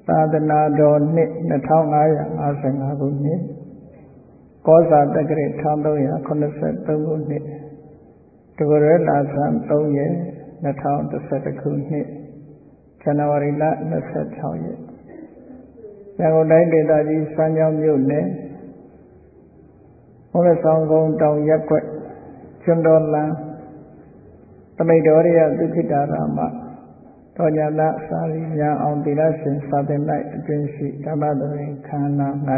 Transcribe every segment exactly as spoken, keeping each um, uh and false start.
သာသနာတော်နှစ်နှစ်ထောင်ငါးရာငါးสิบห้าခုနှစ်ကောဇာတက္ကရာတစ်ထောင်သုံးရာခုနှစ်สิบသုံးခုနှစ်တက္ကရာလဆန်းသုံးရက်နှစ်ထောင်တစ်ဆယ့်တစ်ခုနှစ်ဇန်နဝါရီလနှစ်十六ရက်ရန်ကုန်တိုင်းဒေသကြီးစမ်းချောင်းမြို့နယ်ဘုရားဆောင်ကုန်းတောင်ရက်ကွက်ကျွန်းတော်လန်းသမိတ်တော်ရသုခိတာရမတော်ညာနာစာရီညာအောင်သီလရှင်စာသင်၌အတွင်ရှိဓမ္မသဘင်ခန္ဓာ၌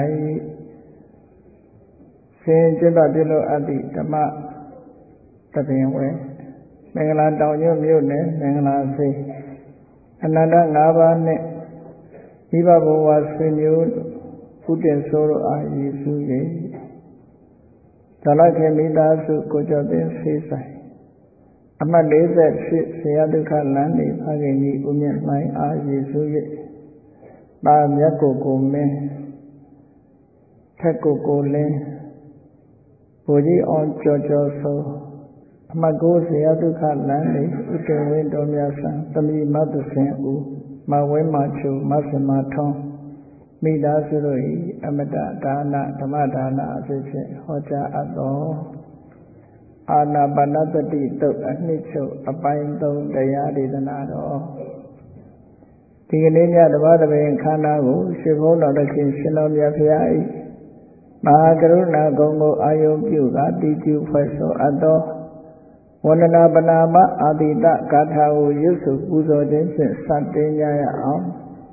ရှင်ကျင့်တော်ပြုလို့အပ်သည့်ဓမ္မသဘင်ဝဲမင်္ဂလာတောင်ညွန့်မြို့နယ်မင်္ဂလာစေအနန္တ၅ပါးနှင့်မိဘဘဝဆွေမျိုးဥတည်ဆိုးတို့အားရည်စူး၍ဇလခေမိသားစုကိုကျော်သိန်းဆေးဆိုင်အမှတ်၄၈ဆရာဒုက္ခလမ်းနေဖခင်ကြီးဦးမြင့်လှိုင်းအားရည်စူး၍ပါမြတ်ကိုကိုမင်းထက်ကိုကိုလင်းဘိုလ်ကြီးအောင်ကျော်ကျော်စိုးအမှတ်၉ဆရာဒုက္ခလမ်းနေဥတည်ဝင်းတော်မြတ်ဆန်းသမီးမသစင်ဦးမဝဲမချုံမဆင်မထုံးမိသားစုတို့၏အမတဒါနဓမ္မဒါနအဖြစ်ဖြင့်ဟောကြားအပ်သောအာနာပါနသတိတုတ်အနှစ်ချုပ်အပိုင်းသုံးတရားဒေသနာတော်ဒီကနေ့ညတပါးတပင်ခန္ဓာကိုရှင်ဘုန်းတော်တခင်ရှင်တော်မြတ်ဖရာ၏မဟာကရုဏာဂုဏ်ကိုအာယုံပြုကာတိကျဖွဲ့ဆိုအပ်သောဝန္ဒနာပနာမအာတိတဂါထာကိုရွတ်ဆိုပူဇော်ခြင်းဖြင့်စတင်ကြရအောင်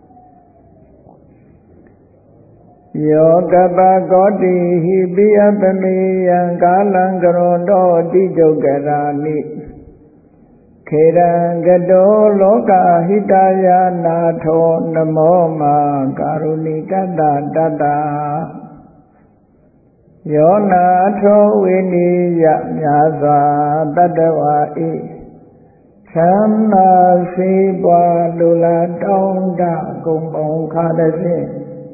ယောကပကောတိဟိပိယပမေယံကာလံကရွန်တောတိဒုက္ခရာနိခေရံကတောလောကဟိတယာနာထောနမောမာကာရုဏိကတ္တတတ္တယောနာထောဝိနိယမြာစွာတတ္တဝါဤသံသာစေပွားလူလာတောင်းတကုံပေါင်းခါတဲ့ဖြင့်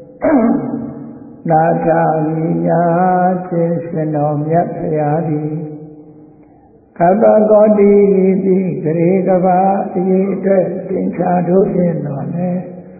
နာထာမိညာခြင်းရှင်တော်မြတ်ဖရာသည်ကပ္ပကောတိတိဂရေကဘာအရေးအတွက်တင်ချာတို့ဖြင့်တော်လည်း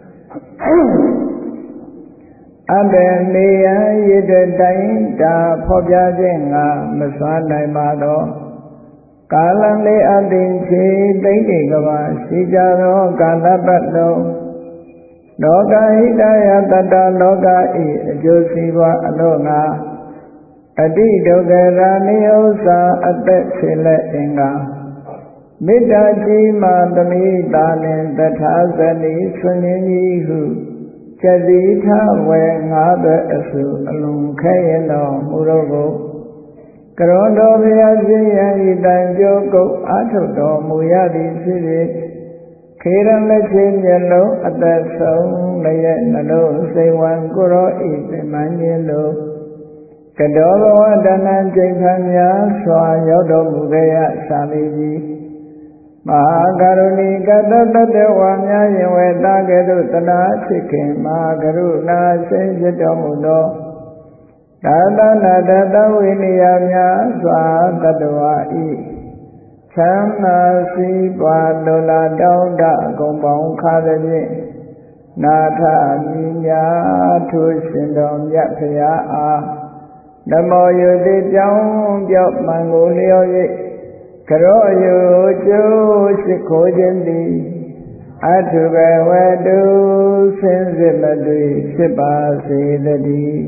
အဘယ်နေရန်ရည်တဲ့တိုင်းတာဖော်ပြခြင်းငါမစွမ်းနိုင်ပါတော့ကာလလေးအသိချေသိမ့်တေကဘာရှိကြသောကာလပတ်လုံးလောကဟိတယတတ္တလောကဤအကျိုးစီးပွားအလို့ငါအတိဒုက္ခရာနိဥ္စာအသက်ခြေလက်အင်္ဂါမေတ္တာကြီးမှသမိတာနှင့်တထာဇနီဆွေမြင်းကြီးဟုကျတိထဝေငါးသွဲအစုအလုံးခဲရင်တော်မူတော့ကိုကရွန်တော်ဘုရားရှင်ယံဤတန်ကြိုးကုတ်အာထုတ်တော်မူရသည်ဖြစ်၍ခေရလက်ချင်းမျက်လုံးအသက်ဆုံးလည်းရဲ့နှလုံးစိတ်ဝံကိုရောဤပင်မခြင်းလို့ကတော်ဘဝတဏ္ဍချိန်ခံများစွာရောက်တော်မူခဲ့ရသာလီကြီးမဟာကရုဏီကတ္တတတ္တဝါများရင်ဝေတာကဲ့သို့တနာဖြစ်ခင်မဟာကရုဏာရှင်ဖြစ်တော်မူသောသာသနာတတဝိနည်းများစွာတတ္တဝါဤသံသာစီပွားလိုလားတောင်းတအကုန်ပေါင်းခါသည်ဖြင့်နာထမိညာထုရှင်တော်မြတ်ဖရာအားနမောယုတိပြောင်းပြောက်မှန်ကိုလျော်၍ကရောယုကျိုးရှိခိုးခြင်းသည်အထုဘဝတုစင်စစ်မတွေ့ဖြစ်ပါစေတည်း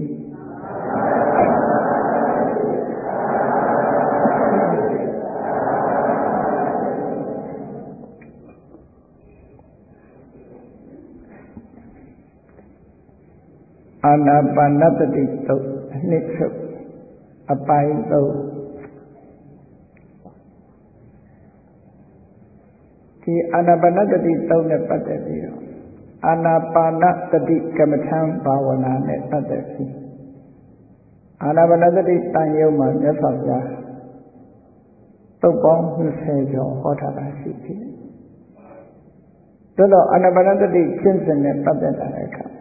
အာနာပါနသတိတုတ်အနှစ်ချုပ်အပိုင်းသုံးဒီအာနာပါနသတိတုတ်နဲ့ပတ်သက်ပြီးတော့အာနာပါနသတိကမ္မထံဘာဝနာနဲ့ပတ်သက်ပြီးအာနာပါနသတိတန်ရုံမှာမြတ်စွာဘုရားတုတ်ပေါင်း၂၀ကျော်ဟောထားတာရှိတယ်။သို့တော့အာနာပါနသတိကျင့်စဉ်နဲ့ပတ်သက်တဲ့အခါ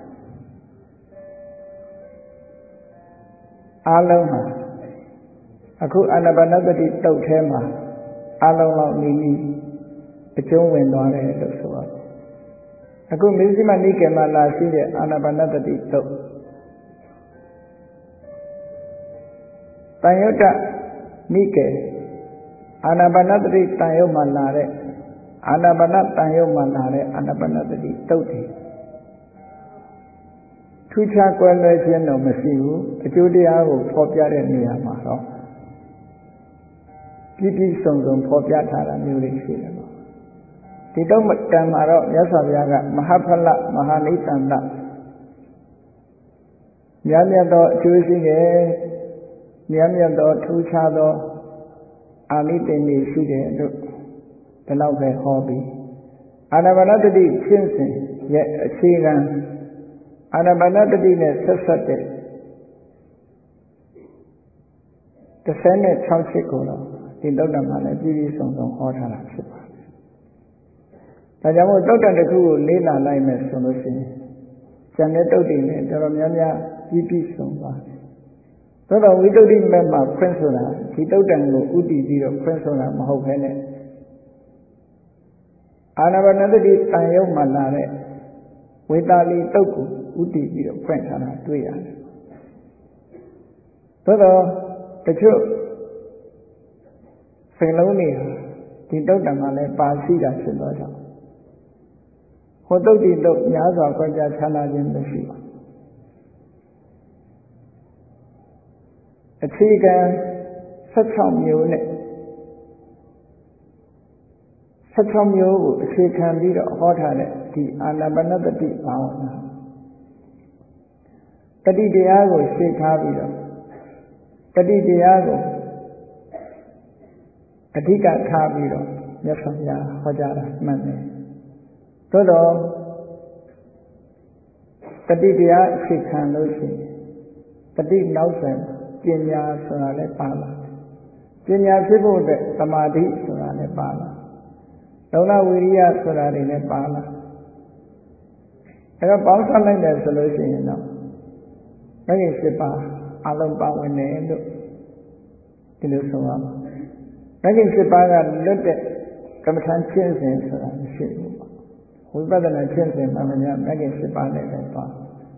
အားလုံးဟာအခုအာနာပါနသတိတုတ်ထဲမှာအားလုံးလောက်နီးနီးအကျုံးဝင်သွားတယ်လို့ဆိုတော့အခုမဇ္ဈိမနိကေမှာလာရှိတဲ့အာနာပါနသတိသုတ်တန်ယုတ်တနိကေအာနာပါနသတိတန်ယုတ်မှာလာတဲ့အာနာပါနတန်ယုတ်မှာလာတဲ့အာနာပါနသတိသုတ်တယ်ထူးခြားကွယ်လွဲခြင်းတော့မရှိဘူးအကျိုးတရားကိုဖော်ပြတဲ့နေရာမှာတော့ပြည့်ပြည့်စုံစုံဖော်ပြထားတာမျိုးတွေရှိတယ်ပေါ့ဒီတော့တန်မှာတော့မြတ်စွာဘုရားကမဟာဖလမဟာနိသန္တများမြတ်သောအကျိုးရှိတယ်များမြတ်သောထူးခြားသောအာနိသင်တွေရှိတယ်လို့ဒီလောက်ပဲဟောပြီးအာနာပါနသတိရှင်းစဉ်ရဲ့အခြေခံအာနာပါနသတိနဲ့ဆက်ဆက်တဲ့တစ်ဆယ်နဲ့၆ချက်ကိုတော့ဒီသုတ္တမှာလည်းပြည့်ပြည့်စုံစုံဟောထားတာဖြစ်ပါတယ်။ဒါကြောင့်မို့သုတ္တတစ်ခုကိုလေ့လာလိုက်မယ်ဆိုလို့ရှိရင်ကျန်တဲ့သုတ်တွေနဲ့တော်တော်များများပြည့်ပြည့်စုံပါတယ်။သို့တော်ဝိသုဒ္ဓိမဲ့မှာဖွင့်ဆိုတာဒီသုတ္တန်ကိုဥတည်ပြီးတော့ဖွင့်ဆိုတာမဟုတ်ဘဲနဲ့အာနာပါနသတိတန်ယုတ်မှလာတဲ့ဝေတာလီတုတ်ကိုဥတည်ပြီးတော့ဖွင့်ထားတာတွေ့ရတယ်။သို့တော်တချို့စိတ်လုံးတွေဒီတုတ်တံမှာလည်းပါရှိတာဖြစ်တော့ကြောင့်ဟောတုတ်ဒီတုတ်များစွာကြွကြချမ်းသာခြင်းမရှိပါအခြေခံ၁၆မျိုးနဲ့၁၆မျိုးကိုအခြေခံပြီးတော့ဟောထားတဲ့ဒီအာနာပါနသတိဘာဝနာတတိတရားကိုရှင်းထားပြီးတော့တတိတရားကိုအဓိကထားပြီးတော့မြတ်စွာဘုရားဟောကြားတာမှန်တယ်။သို့တော့တတိတရားအခြေခံလို့ရှိရင်တတိနောက်ဆက်ပညာဆိုတာလည်းပါလာပညာဖြစ်ဖို့အတွက်သမာဓိဆိုတာလည်းပါလာလုံလဝိရိယဆိုတာတွေလည်းပါလာအဲတော့ပေါင်းစပ်လိုက်တယ်ဆိုလို့ရှိရင်တော့မဂ္ဂင်၈ပါးအလုံးပါဝင်တယ်လို့ဒီလိုဆိုရမှာမဂ္ဂင်၈ပါးကလွတ်တဲ့ကမ္မထန်ကျင့်စဉ်ဆိုတာမရှိဘူးဝိပဿနာကျင့်စဉ်မှန်မှန်များမဂ္ဂင်၈ပါးနဲ့ပဲပါ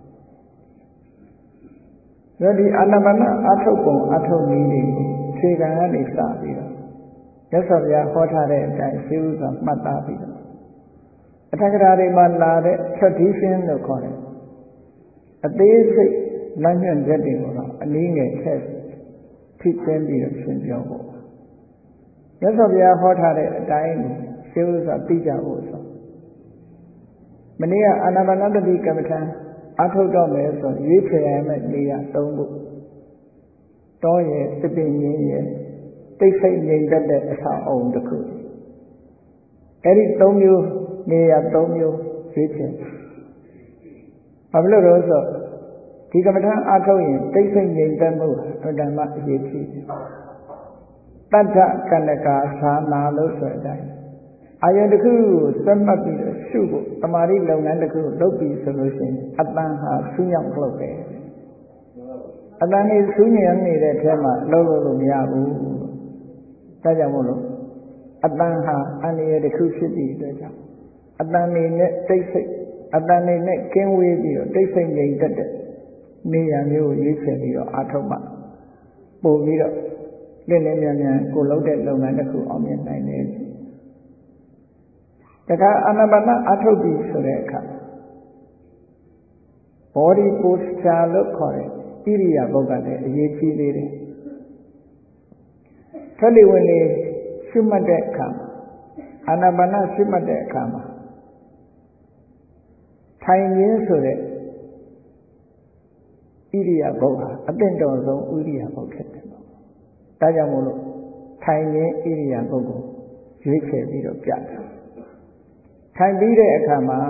ဒါဒီအာနာပါနအထုတ်ပုံအထုတ်နည်းတွေကိုခြေခံကနေစပြီးတော့မြတ်စွာဘုရားဟောထားတဲ့အတိုင်းရှင်းဥစွာမှတ်သားပြီးတော့အထက်ကရာတွေမှာလာတဲ့ tradition လို့ခေါ်တယ်အသေးစိတ်လမ်းညွှန်ချက်တွေကိုတော့အနည်းငယ်ထည့်ထိကျင်းပြီးတော့ရှင်းပြောဖို့မြတ်စွာဘုရားဟောထားတဲ့အတိုင်းကိုရှင်းဥစွာသိကြဖို့ဆိုမနေ့ကအာနာပါနသတိကမ္မထံအထုတ်တော့မယ်ဆိုရွေးချယ်ရမယ့်နေရာ၃ခုတောရဲ့သစ်ပင်ကြီးရဲ့တိတ်ဆိတ်ငြိမ်သက်တဲ့အဆောက်အအုံတစ်ခုအဲ့ဒီ၃မျိုးနေရာ၃မျိုးရွေးချယ်ဘာဖြစ်လို့လဲဆိုဒီကမ္မထံအထုတ်ရင်တိတ်ဆိတ်ငြိမ်သက်မှုအတ္တမအရေးကြီးတတ္ထကန္နကာသာနာလို့ဆိုတဲ့အတိုင်းအာယုန်တစ်ခုကိုသတ်မှတ်ပြီးတော့ရှုဖို့တမာရီလုပ်ငန်းတစ်ခုကိုလုပ်ပြီးဆိုလို့ရှိရင်အတန်ဟာဆူးညောင်းလုပ်ပဲအတန်နေဆူးညံနေတဲ့အထဲမှာလုပ်လို့လို့မရဘူးဒါကြောင့်မို့လို့အတန်ဟာအန္တရာယ်တစ်ခုဖြစ်ပြီးတဲ့ကြောင့်အတန်နေနဲ့တိတ်ဆိတ်အတန်နေနဲ့ကင်းဝေးပြီးတော့တိတ်ဆိတ်ငြိမ်သက်တဲ့နေရာမျိုးကိုရွေးချယ်ပြီးတော့အာထုတ်မှပို့ပြီးတော့လင်းလင်းမြန်မြန်ကိုလုပ်တဲ့လုပ်ငန်းတစ်ခုအောင်မြင်နိုင်တယ်တခါအာနာပါနအထုတ်ပြီးဆိုတဲ့အခါ body posture လို့ခေါ်တဲ့ဣရိယာပုတ်ကလည်းအရေးကြီးသေးတယ်ထက်လီဝင်လေရှုမှတ်တဲ့အခါအာနာပါနရှုမှတ်တဲ့အခါမှာထိုင်ရင်းဆိုတဲ့ဣရိယာပုတ်ဟာအသင့်တော်ဆုံးဣရိယာပုတ်ဖြစ်တယ်။ဒါကြောင့်မို့လို့ထိုင်ရင်းဣရိယာပုတ်ကိုရွေးချယ်ပြီးတော့ပြတာထိုင်ပြီးတဲ့အခါမှာ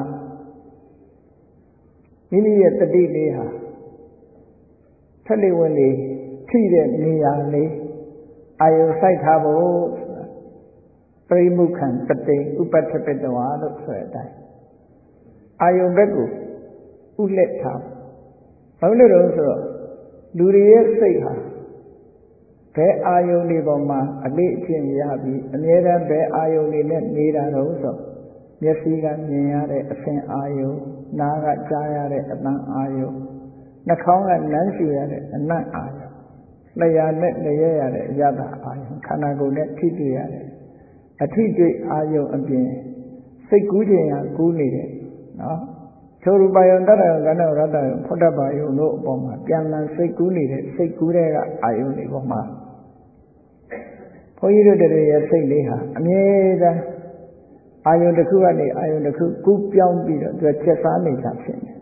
မိမိရဲ့တတိလေးဟာထက်လေဝင်လေထိတဲ့နေရာလေးအာယုစိုက်ထားဖို့ပရိမုခံတတိဥပတ္ထပတဝါလို့ဆိုတဲ့အတိုင်းအာယုဘက်ကိုဥလက်ထားဘာလို့လဲဆိုတော့လူတွေရဲ့စိတ်ဟာဘယ်အာယုတွေပေါ်မှာအလေးအကျင့်ရပြီးအမြဲတမ်းဘယ်အာယုတွေနဲ့နေတာတော့ဆိုမျက်စိကမြင်ရတဲ့အဆင့်အာယုနားကကြားရတဲ့အသံအာယုနှာခေါင်းကနမ်းရှူရတဲ့အနံ့အာယုလျှာနဲ့လျက်ရတဲ့အရသာအာယုခန္ဓာကိုယ်နဲ့ထိတွေ့ရတဲ့အထိတွေ့အာယုအပြင်စိတ်ကူးခြင်းဟာကူးနေတယ်နော်သို့ရူပယံတတ္တကဏ္ဍရတ္တယံဖုဒ္ဓဘာယုတို့အပေါ်မှာပြန်လည်စိတ်ကူးနေတဲ့စိတ်ကူးတဲ့ကအာယုတွေပေါ်မှာဘုန်းကြီးတို့တည်းရဲ့စိတ်လေးဟာအမြဲတမ်းအာယုတစ်ခုကနေအာယုတစ်ခုကူးပြောင်းပြီးတော့သူချက်စားနေတာဖြစ်နေ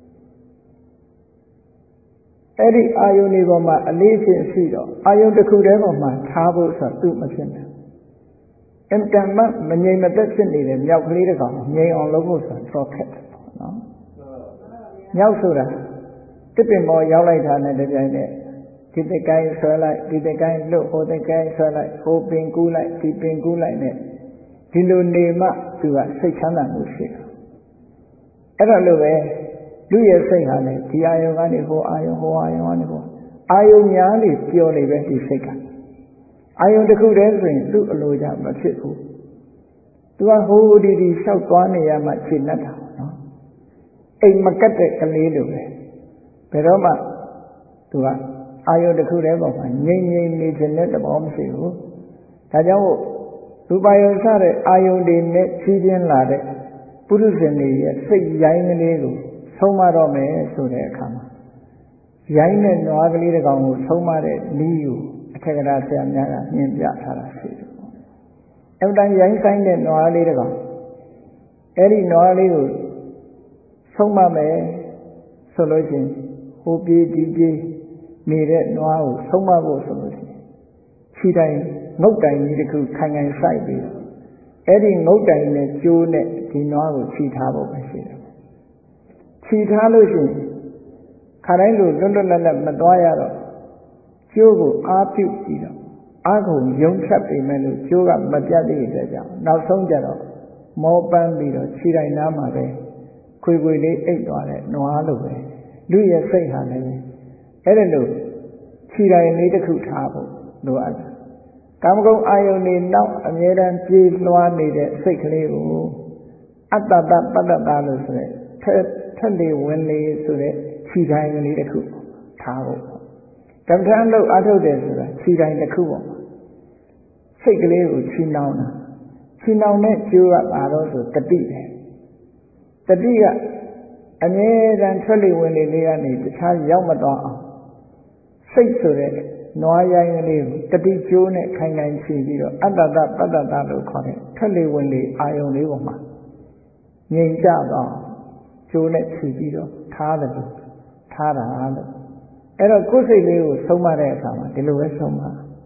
အဲ့ဒီအာယုတွေပေါ်မှာအလေးချင်းရှိတော့အာယုတစ်ခုတည်းပေါ်မှာထားဖို့ဆိုသူ့မဖြစ်နိုင်အင်တန်မှမငြိမ်မသက်ဖြစ်နေတဲ့မြောက်ကလေးတစ်ကောင်ငြိမ်အောင်လုပ်ဖို့ဆိုတော့ခက်တယ်ပေါ့နော်မြောက်ဆိုတာတစ်ပင်ပေါ်ရောက်လိုက်တာနဲ့တပြိုင်နက်ဒီတကိုင်းဆွဲလိုက်ဒီတကိုင်းလှုပ်ဟိုတကိုင်းဆွဲလိုက်ဟိုပင်ကူးလိုက်ဒီပင်ကူးလိုက်နဲ့ဒီလိုနေမှသူကစိတ်ချမ်းသာမှုရှိတယ်အဲ့ဒါလိုပဲလူရဲ့စိတ်ဟာလည်းဒီအာယုံကနေဟိုအာယုံဟိုအာယုံကနေဟိုအာယုံများလေပျော်နေပဲဒီစိတ်ကအာယုံတစ်ခုတည်းဆိုရင်သူ့အလိုကြမဖြစ်ဘူးသူကဟိုဒီဒီလျှောက်သွားနေရမှခြေနှက်တာနော်အိမ်မကတ်တဲ့ကလေးလိုပဲဘယ်တော့မှသူကအာယုံတစ်ခုတည်းပေါ်မှာငြိမ်ငြိမ်နေခြင်းနဲ့တဘောမရှိဘူးဒါကြောင့်ရူပယုံစတဲ့အာယုန်တွေနဲ့ကြီးပြင်းလာတဲ့ပုရုဇဉ်တွေရဲ့စိတ်ရိုင်းကလေးကိုဆုံးမတော့မယ်ဆိုတဲ့အခါမှာရိုင်းတဲ့နွားကလေးတစ်ကောင်ကိုဆုံးမတဲ့နည်းကိုအထက်ကရာဆရာများကညွှန်ပြထားတာရှိတယ်။အဲ့တိုင်းရိုင်းဆိုင်တဲ့နွားလေးတစ်ကောင်အဲ့ဒီနွားလေးကိုဆုံးမမယ်ဆိုလို့ရှိရင်ဟိုပြေးဒီပြေးနေတဲ့နွားကိုဆုံးမဖို့ဆိုလို့ရှိရင်ခြေတိုင်းငုတ်တိုင်ကြီးတစ်ခုခိုင်ခိုင်စိုက်ပြီးအဲ့ဒီငုတ်တိုင်နဲ့ကျိုးနဲ့ဒီနွားကိုခြိထားဖို့ပဲရှိတယ်ခြိထားလို့ရှိရင်ခါတိုင်းလိုလွတ်လွတ်လပ်လပ်မသွားရတော့ကျိုးကိုအားပြုတ်ပြီးတော့အားကုန်ယုံဖြတ်ပေမဲ့လို့ကျိုးကမပြတ်သေးတဲ့ကြောင့်နောက်ဆုံးကြတော့မောပန်းပြီးတော့ခြိတိုင်းနားမှာပဲခွေခွေလေးအိတ်သွားတဲ့နွားလိုပဲလူရဲ့စိတ်ဟာလည်းအဲ့ဒါလို့ခြိတိုင်းလေးတစ်ခုထားဖို့လိုအပ်တယ်ကာမဂုဏ်အာယုန်တွေနောက်အမြဲတမ်းပြေးလွှားနေတဲ့စိတ်ကလေးကိုအတ္တတပတ္တတာလို့ဆိုတဲ့ထက်ထက်လေဝင်လေဆိုတဲ့ခြိတိုင်းကလေးတစ်ခုထားဖို့ကမ္မထာလို့အထုတ်တယ်ဆိုတာခြိတိုင်းတစ်ခုပေါ့စိတ်ကလေးကိုခြိနှောင်းတာခြိနှောင်းတဲ့ကျိုးကဘာလို့ဆိုတတိပဲတတိကအမြဲတမ်းထွက်လေဝင်လေလေးကနေတခြားရောက်မသွားအောင်စိတ်ဆိုတဲ့နွားရိုင်းကလေးကိုတတိကျိုးနဲ့ခိုင်ခိုင်ခြိပြီးတော့အတ္တတပတ္တတာလို့ခေါ်တဲ့ထွက်လေဝင်လေအာယုံလေးပေါ်မှာငြိမ်ကြတော့ကျိုးနဲ့ခြိပြီးတော့ထားတယ်လို့ထားတာလို့အဲ့တော့ကိုယ်စိတ်လေးကိုဆုံးမတဲ့အခါမှာဒီလိုပဲဆုံးမ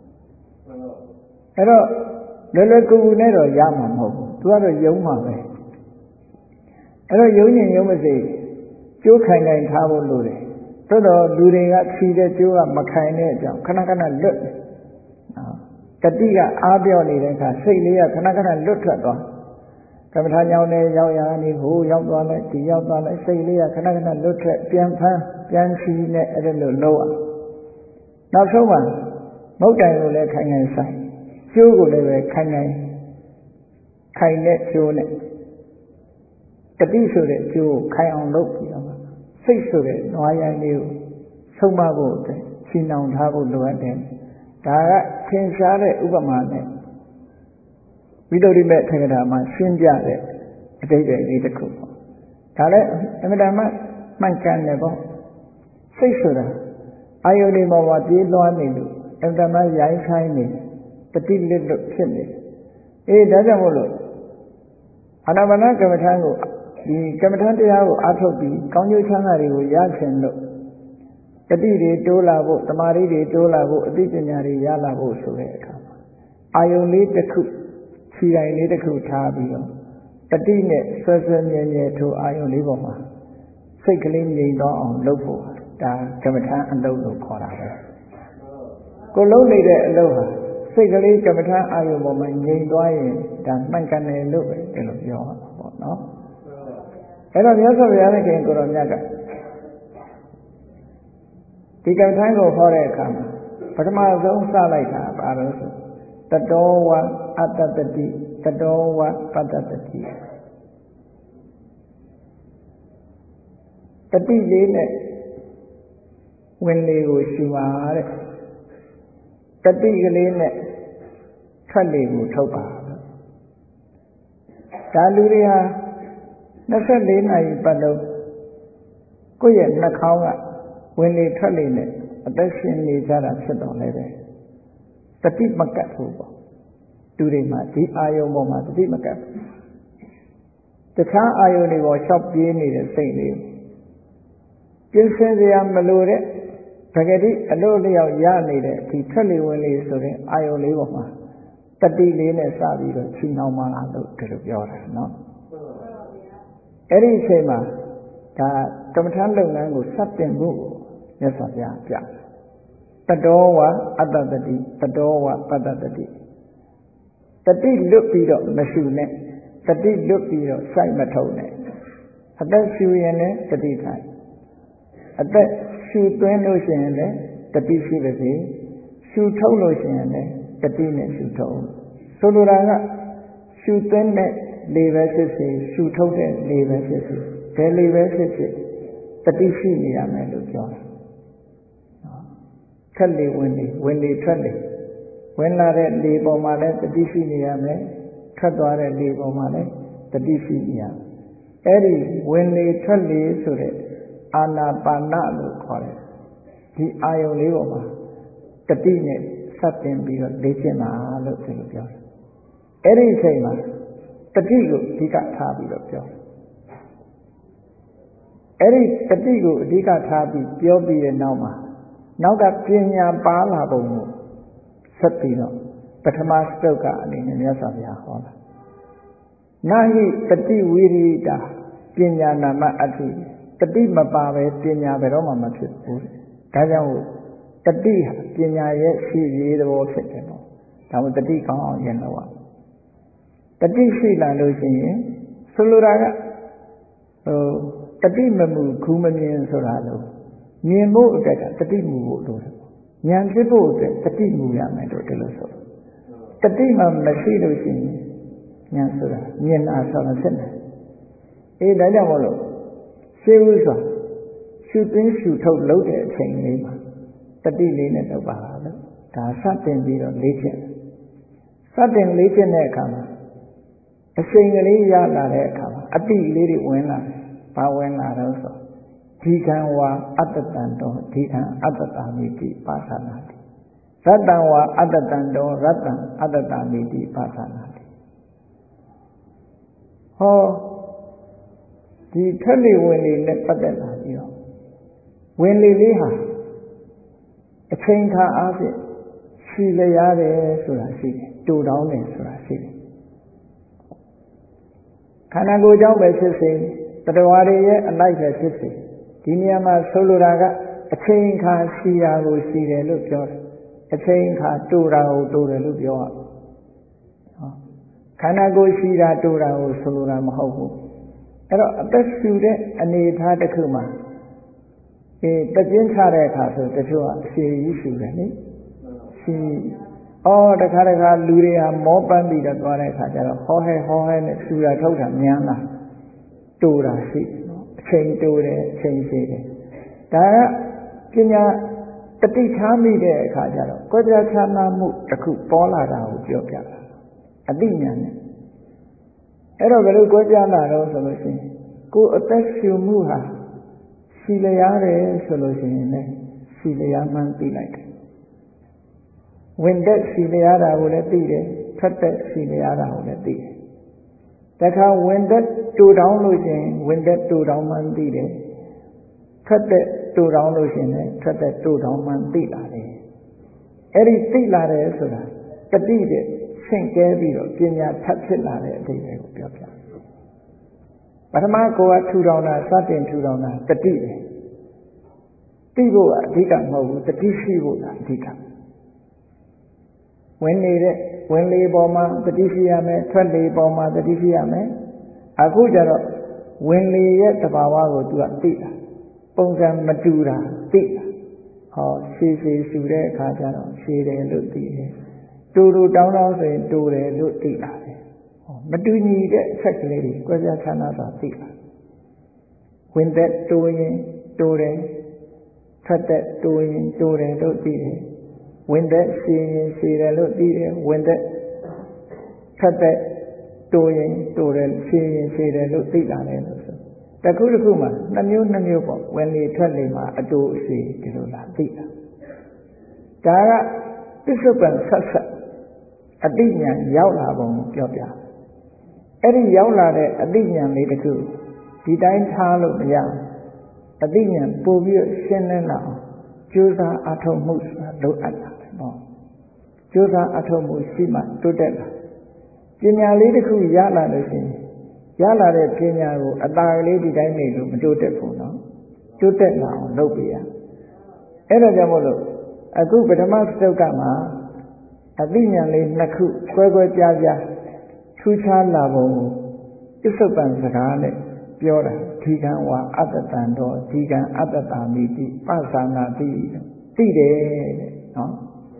အဲ့တော့လွယ်လွယ်ကူကူနဲ့တော့ရမှာမဟုတ်ဘူးသူကတော့ယုံမှာပဲအဲ့တော့ယုံရင်ယုံမစေကျိုးခိုင်ခိုင်ထားဖို့လိုတယ်သို့တော့လူတွေကခြိတဲ့ကျိုးကမခိုင်တဲ့အကြောင်းခဏခဏလွတ်တယ်တတိကအားပြော့နေတဲ့အခါစိတ်လေးကခဏခဏလွတ်ထွက်သွားကမ္မထာညောင်းနေရောက်ရနေဟိုရောက်သွားလိုက်ဒီရောက်သွားလိုက်စိတ်လေးကခဏခဏလွတ်ထွက်ပြန်ဖမ်းပြန်ခြိနဲ့အဲ့ဒါလိုလုပ်အောင်နောက်ဆုံးမှာမုတ်တိုင်ကိုလည်းခိုင်ခိုင်ဆိုင်ကျိုးကိုလည်းပဲခိုင်ခိုင်ခိုင်တဲ့ကျိုးနဲ့တတိဆိုတဲ့ကျိုးကိုခိုင်အောင်လုပ်ပြီးတော့စိတ်ဆိုတဲ့နွားရိုင်းလေးကိုဆုံးမဖို့အတွက်ခြိနှောင်ထားဖို့လိုအပ်တယ်ဒါကသင်ရှားတဲ့ဥပမာနဲ့ဝိသုဒ္ဓိမဲ့ထေရတာမှာရှင်းပြတဲ့အတိတ်တွေလေးတစ်ခုပေါ့ဒါလည်းအမှန်တမ်းမှန်ကန်တယ်ပေါ့စိတ်ဆိုတာအာယုန်ဒီမှာပြေးလွှားနေလို့အမှန်တမ်းရိုင်းဆိုင်နေတတိလစ်လို့ဖြစ်နေအေးဒါကြောင့်မို့လို့အာနာပါနကမ္မထာကိုဒီကမ္မထာတရားကိုအားထုတ်ပြီးကောင်းကျိုးချမ်းသာတွေကိုရချင်လို့တတိတွေတိုးလာဖို့တမာရီတွေတိုးလာဖို့အသိပညာတွေရလာဖို့ဆိုတဲ့အခါမှာအာယုန်လေးတစ်ခုခြိတိုင်းလေးတစ်ခုထားပြီးတော့တတိနဲ့ဆွဲဆွဲမြဲမြဲထိုးအာယုန်လေးပေါ်မှာစိတ်ကလေးငြိမ်တော့အောင်လုပ်ဖို့ဒါကမ္မထာအလုပ်လို့ခေါ်တာပဲကိုလုံးနေတဲ့အလုပ်ဟာစိတ်ကလေးကမ္မထာအာယုန်ပေါ်မှာငြိမ်သွားရင်ဒါမှန်ကန်တယ်လို့ပဲဒီလိုပြောတာပေါ့နော်အဲ့တော့မြတ်စွာဘုရားခင်ကိုယ်တော်မြတ်ကဒီကမ္မထာကိုဟောတဲ့အခါမှာပထမဆုံးစလိုက်တာဘာလို့ဆိုတတောဝအတ္တတတိတတောဝပတ္တတတိတတိလေးနဲ့ဝင်လေကိုရှုပါတဲ့တတိကလေးနဲ့ထွက်လေကိုထုတ်ပါဒါလူတွေဟာနှစ်ဆယ့်လေးနာရီပတ်လုံးကိုယ့်ရဲ့နှာခေါင်းကဝင်လေထွက်လေနဲ့အသက်ရှင်နေကြတာဖြစ်တော့လည်းပဲတတိမကတ်ဘူးပေါ့သူတွေမှာဒီအာယုံပေါ်မှာတတိမကတ်ဘူးတခြားအာယုံတွေပေါ်ရှောက်ပြေးနေတဲ့စိတ်လေးကျင်းစင်စရာမလိုတဲ့ပဂတိအလို့လျောက်ရနေတဲ့ဒီထွက်လေဝင်လေဆိုတဲ့အာယုံလေးပေါ်မှာတတိလေးနဲ့စပြီးတော့ချီနှောင်မှလာလို့ဒီလိုပြောတာနော်အဲ့ဒီအချိန်မှာဒါကမ္မထာလုပ်ငန်းကိုစတင်ဖို့မြတ်စွာဘုရားပြတတောဝအတ္တတတိတတောဝပတ္တတတိတတိလွတ်ပြီးတော့မရှုနဲ့တတိလွတ်ပြီးတော့စိုက်မထုံနဲ့အသက်ရှုရင်လည်းတတိထိုင်အသက်ရှုသွင်းလို့ရှိရင်လည်းတတိရှိပါစေရှုထုတ်လို့ရှိရင်လည်းတတိနဲ့ရှုထုတ်ဆိုလိုတာကရှုသွင်းတဲ့လေပဲဖြစ်စေရှုထုတ်တဲ့လေပဲဖြစ်စေဘယ်လေပဲဖြစ်ဖြစ်တတိရှိနေရမယ်လို့ပြောတာထွက်လေဝင်လေဝင်လေထွက်လေဝင်လာတဲ့လေပေါ်မှာလည်းတတိရှိနေရမယ်ထွက်သွားတဲ့လေပေါ်မှာလည်းတတိရှိနေရမယ်အဲ့ဒီဝင်လေထွက်လေဆိုတဲ့အာနာပါနလို့ခေါ်တယ်ဒီအာယုံလေးပေါ်မှာတတိနဲ့ဆက်တင်ပြီးတော့လေ့ကျင့်တာလို့ဒီလိုပြောတယ်အဲ့ဒီအချိန်မှာတတိကိုအဓိကထားပြီးတော့ပြောအဲ့ဒီတတိကိုအဓိကထားပြီးပြောပြီးတဲ့နောက်မှာနောက်ကပညာပါလာပုံကိုဆက်ပြီးတော့ပထမစတုကအနေနဲ့မြတ်စွာဘုရားဟောတာနာဟိတတိဝိရိတာပညာနာမအဋ္ဌိတတိမပါပဲပညာဘယ်တော့မှမဖြစ်ဘူးဒါကြောင့်တတိဟာပညာရဲ့ရှိရည်သဘောဖြစ်တယ်ပေါ့ဒါမှတတိကောင်းအောင်ရင်တော့တတိရှိလာလို့ရှိရင်ဆိုလိုတာကဟိုတတိမမှုခူးမမြင်ဆိုတာလို့မြင်ဖို့အတွက်ကတတိမူဖို့လို့ဉာဏ်ဖြစ်ဖို့အတွက်တတိမူရမယ်လို့ဒီလိုဆိုတတိမှမရှိလို့ရှိရင်ဉာဏ်ဆိုတာမြင်တာဆိုတာဖြစ်တယ်အေးဒါကြောင့်မို့လို့ရှင်းဥစွာရှုသွင်းရှုထုတ်လုပ်တဲ့အချိန်လေးမှာတတိလေးနဲ့တော့ပါလို့ဒါစတင်ပြီးတော့လေ့ကျင့်စတင်လေ့ကျင့်တဲ့အခါမှာအချိန်ကလေးရလာတဲ့အခါမှာအတိလေးတွေဝင်လာတယ်ဘာဝင်လာတော့ဆိုဒီကံဝါအတ္တတံတောဒီကံအတ္တတာမိတိပါသနာတိရတ္တံဝါအတ္တတံတောရတ္တံအတ္တတာမိတိပါသနာတိဟောဒီထက်လေဝင်လေနဲ့ပတ်သက်လာပြီးတော့ဝင်လေလေးဟာအချိန်ခါအားဖြင့်ရှိလျားတယ်ဆိုတာရှိတယ်တူတောင်းတယ်ဆိုတာရှိတယ်ခန္ဓာကိုယ်ကြောင့်ပဲဖြစ်စေတတဝါတွေရဲ့အလိုက်ပဲဖြစ်စေဒီနေရာမှာဆိုလိုတာကအချိန်ခါရှိတာကိုရှိတယ်လို့ပြောတယ်အချိန်ခါတူတာကိုတူတယ်လို့ပြောရဟောခန္ဓာကိုယ်ရှိတာတူတာကိုဆိုလိုတာမဟုတ်ဘူးအဲ့တော့အသက်ရှူတဲ့အနေအထားတစ်ခုမှာအေးတပြင်းချတဲ့အခါဆိုတချို့ကအရှည်ကြီးရှူတယ်နိရှိအော်တခါတခါလူတွေဟာမောပန်းပြီးတော့သွားတဲ့အခါကျတော့ဟောဟဲဟောဟဲနဲ့ရှူတာထုတ်တာမြန်လာတူတာရှိအချိန်တူတယ်အချိန်ရှိတယ်ဒါကပညာတတိထားမိတဲ့အခါကျတော့ကိုယ်ပြချမ်းသာမှုတစ်ခုပေါ်လာတာကိုပြောပြတာအသိဉာဏ်နဲ့အဲ့တော့ဘယ်လိုကိုယ်ပြလာတော့ဆိုလို့ရှိရင်ကိုယ်အသက်ရှူမှုဟာရှိလျားတယ်ဆိုလို့ရှိရင်လည်းရှိလျားမှန်းသိလိုက်တယ်ဝင်တဲ့ရှိလျားတာကိုလည်းသိတယ်ထွက်တဲ့ရှိလျားတာကိုလည်းသိတယ်တခါဝင်တဲ့တူတောင်းလို့ရှိရင်ဝင်တဲ့တူတောင်းမှန်းသိတယ်ထွက်တဲ့တူတောင်းလို့ရှိရင်လည်းထွက်တဲ့တူတောင်းမှန်းသိလာတယ်အဲ့ဒီသိလာတယ်ဆိုတာတတိတဲ့ဆင့်ကဲပြီးတော့ပညာထပ်ဖြစ်လာတဲ့အဓိပ္ပာယ်ကိုပြောပြပထမကိုယ်ကထူထောင်တာစတင်ထူထောင်တာတတိပဲသိဖို့ကအဓိကမဟုတ်ဘူးတတိရှိဖို့ကအဓိကဝင်နေတဲ့ဝင်လေပေါ်မှာတတိရှိရမယ်ထွက်လေပေါ်မှာတတိရှိရမယ်အခုကျတော့ဝင်လေရဲ့သဘာဝကိုသူကသိတာပုံစံမတူတာသိတာဟောရှည်ရှည်ရှူတဲ့အခါကျတော့ရှည်တယ်လို့သိတယ်တူတူတောင်းတောင်းဆိုရင်တူတယ်လို့သိလာတယ်ဟောမတူညီတဲ့အချက်ကလေးတွေကြွယ်ပြချမ်းသာစွာသိလာဝင်သက်တိုးရင်တိုးတယ်ထွက်သက်တိုးရင်တိုးတယ်လို့သိတယ်ဝင်သက်ရှည်ရင်ရှည်တယ်လို့သိတယ်ဝင်သက်ထွက်သက်တိုးရင်တိုးတယ်ရှည်ရင်ရှည်တယ်လို့သိလာတယ်လို့ဆိုတခုတစ်ခုမှနှစ်မျိုးနှစ်မျိုးပေါ့ဝင်လေထွက်လေမှာအတိုးအရှည်ဒီလိုလားသိတာဒါကပစ္စုပန်ဆက်ဆက်အတိညာရောက်လာပုံကိုပြောပြအဲ့ဒီရောက်လာတဲ့အတိညာလေးတစ်ခုဒီတိုင်းထားလို့မရအတိညာပို့ပြီးရှင်းလင်းလာအောင်ကြိုးစားအထောက်မှုလုပ်အပ်တာပဲနော်ကြိုးစားအထောက်မှုရှိမှတိုးတက်လာပညာလေးတစ်ခုရလာလို့ရှိရင်ရလာတဲ့ပညာကိုအတာကလေးဒီတိုင်းနေလို့မတိုးတက်ဘူးနော်တိုးတက်လာအောင်လုပ်ပြရအဲ့ဒါကြောင့်မို့လို့အခုပထမစတုကမှာအသိဉာဏ်လေးနှစ်ခုကွဲကွဲပြားပြားထူးခြားလာပုံကိုပစ္စုပန်စကားနဲ့ပြောတာဒီကံဝါအတ္တတံတော်ဒီကံအတ္တတာမိတိပသနာတိသိတယ်နော်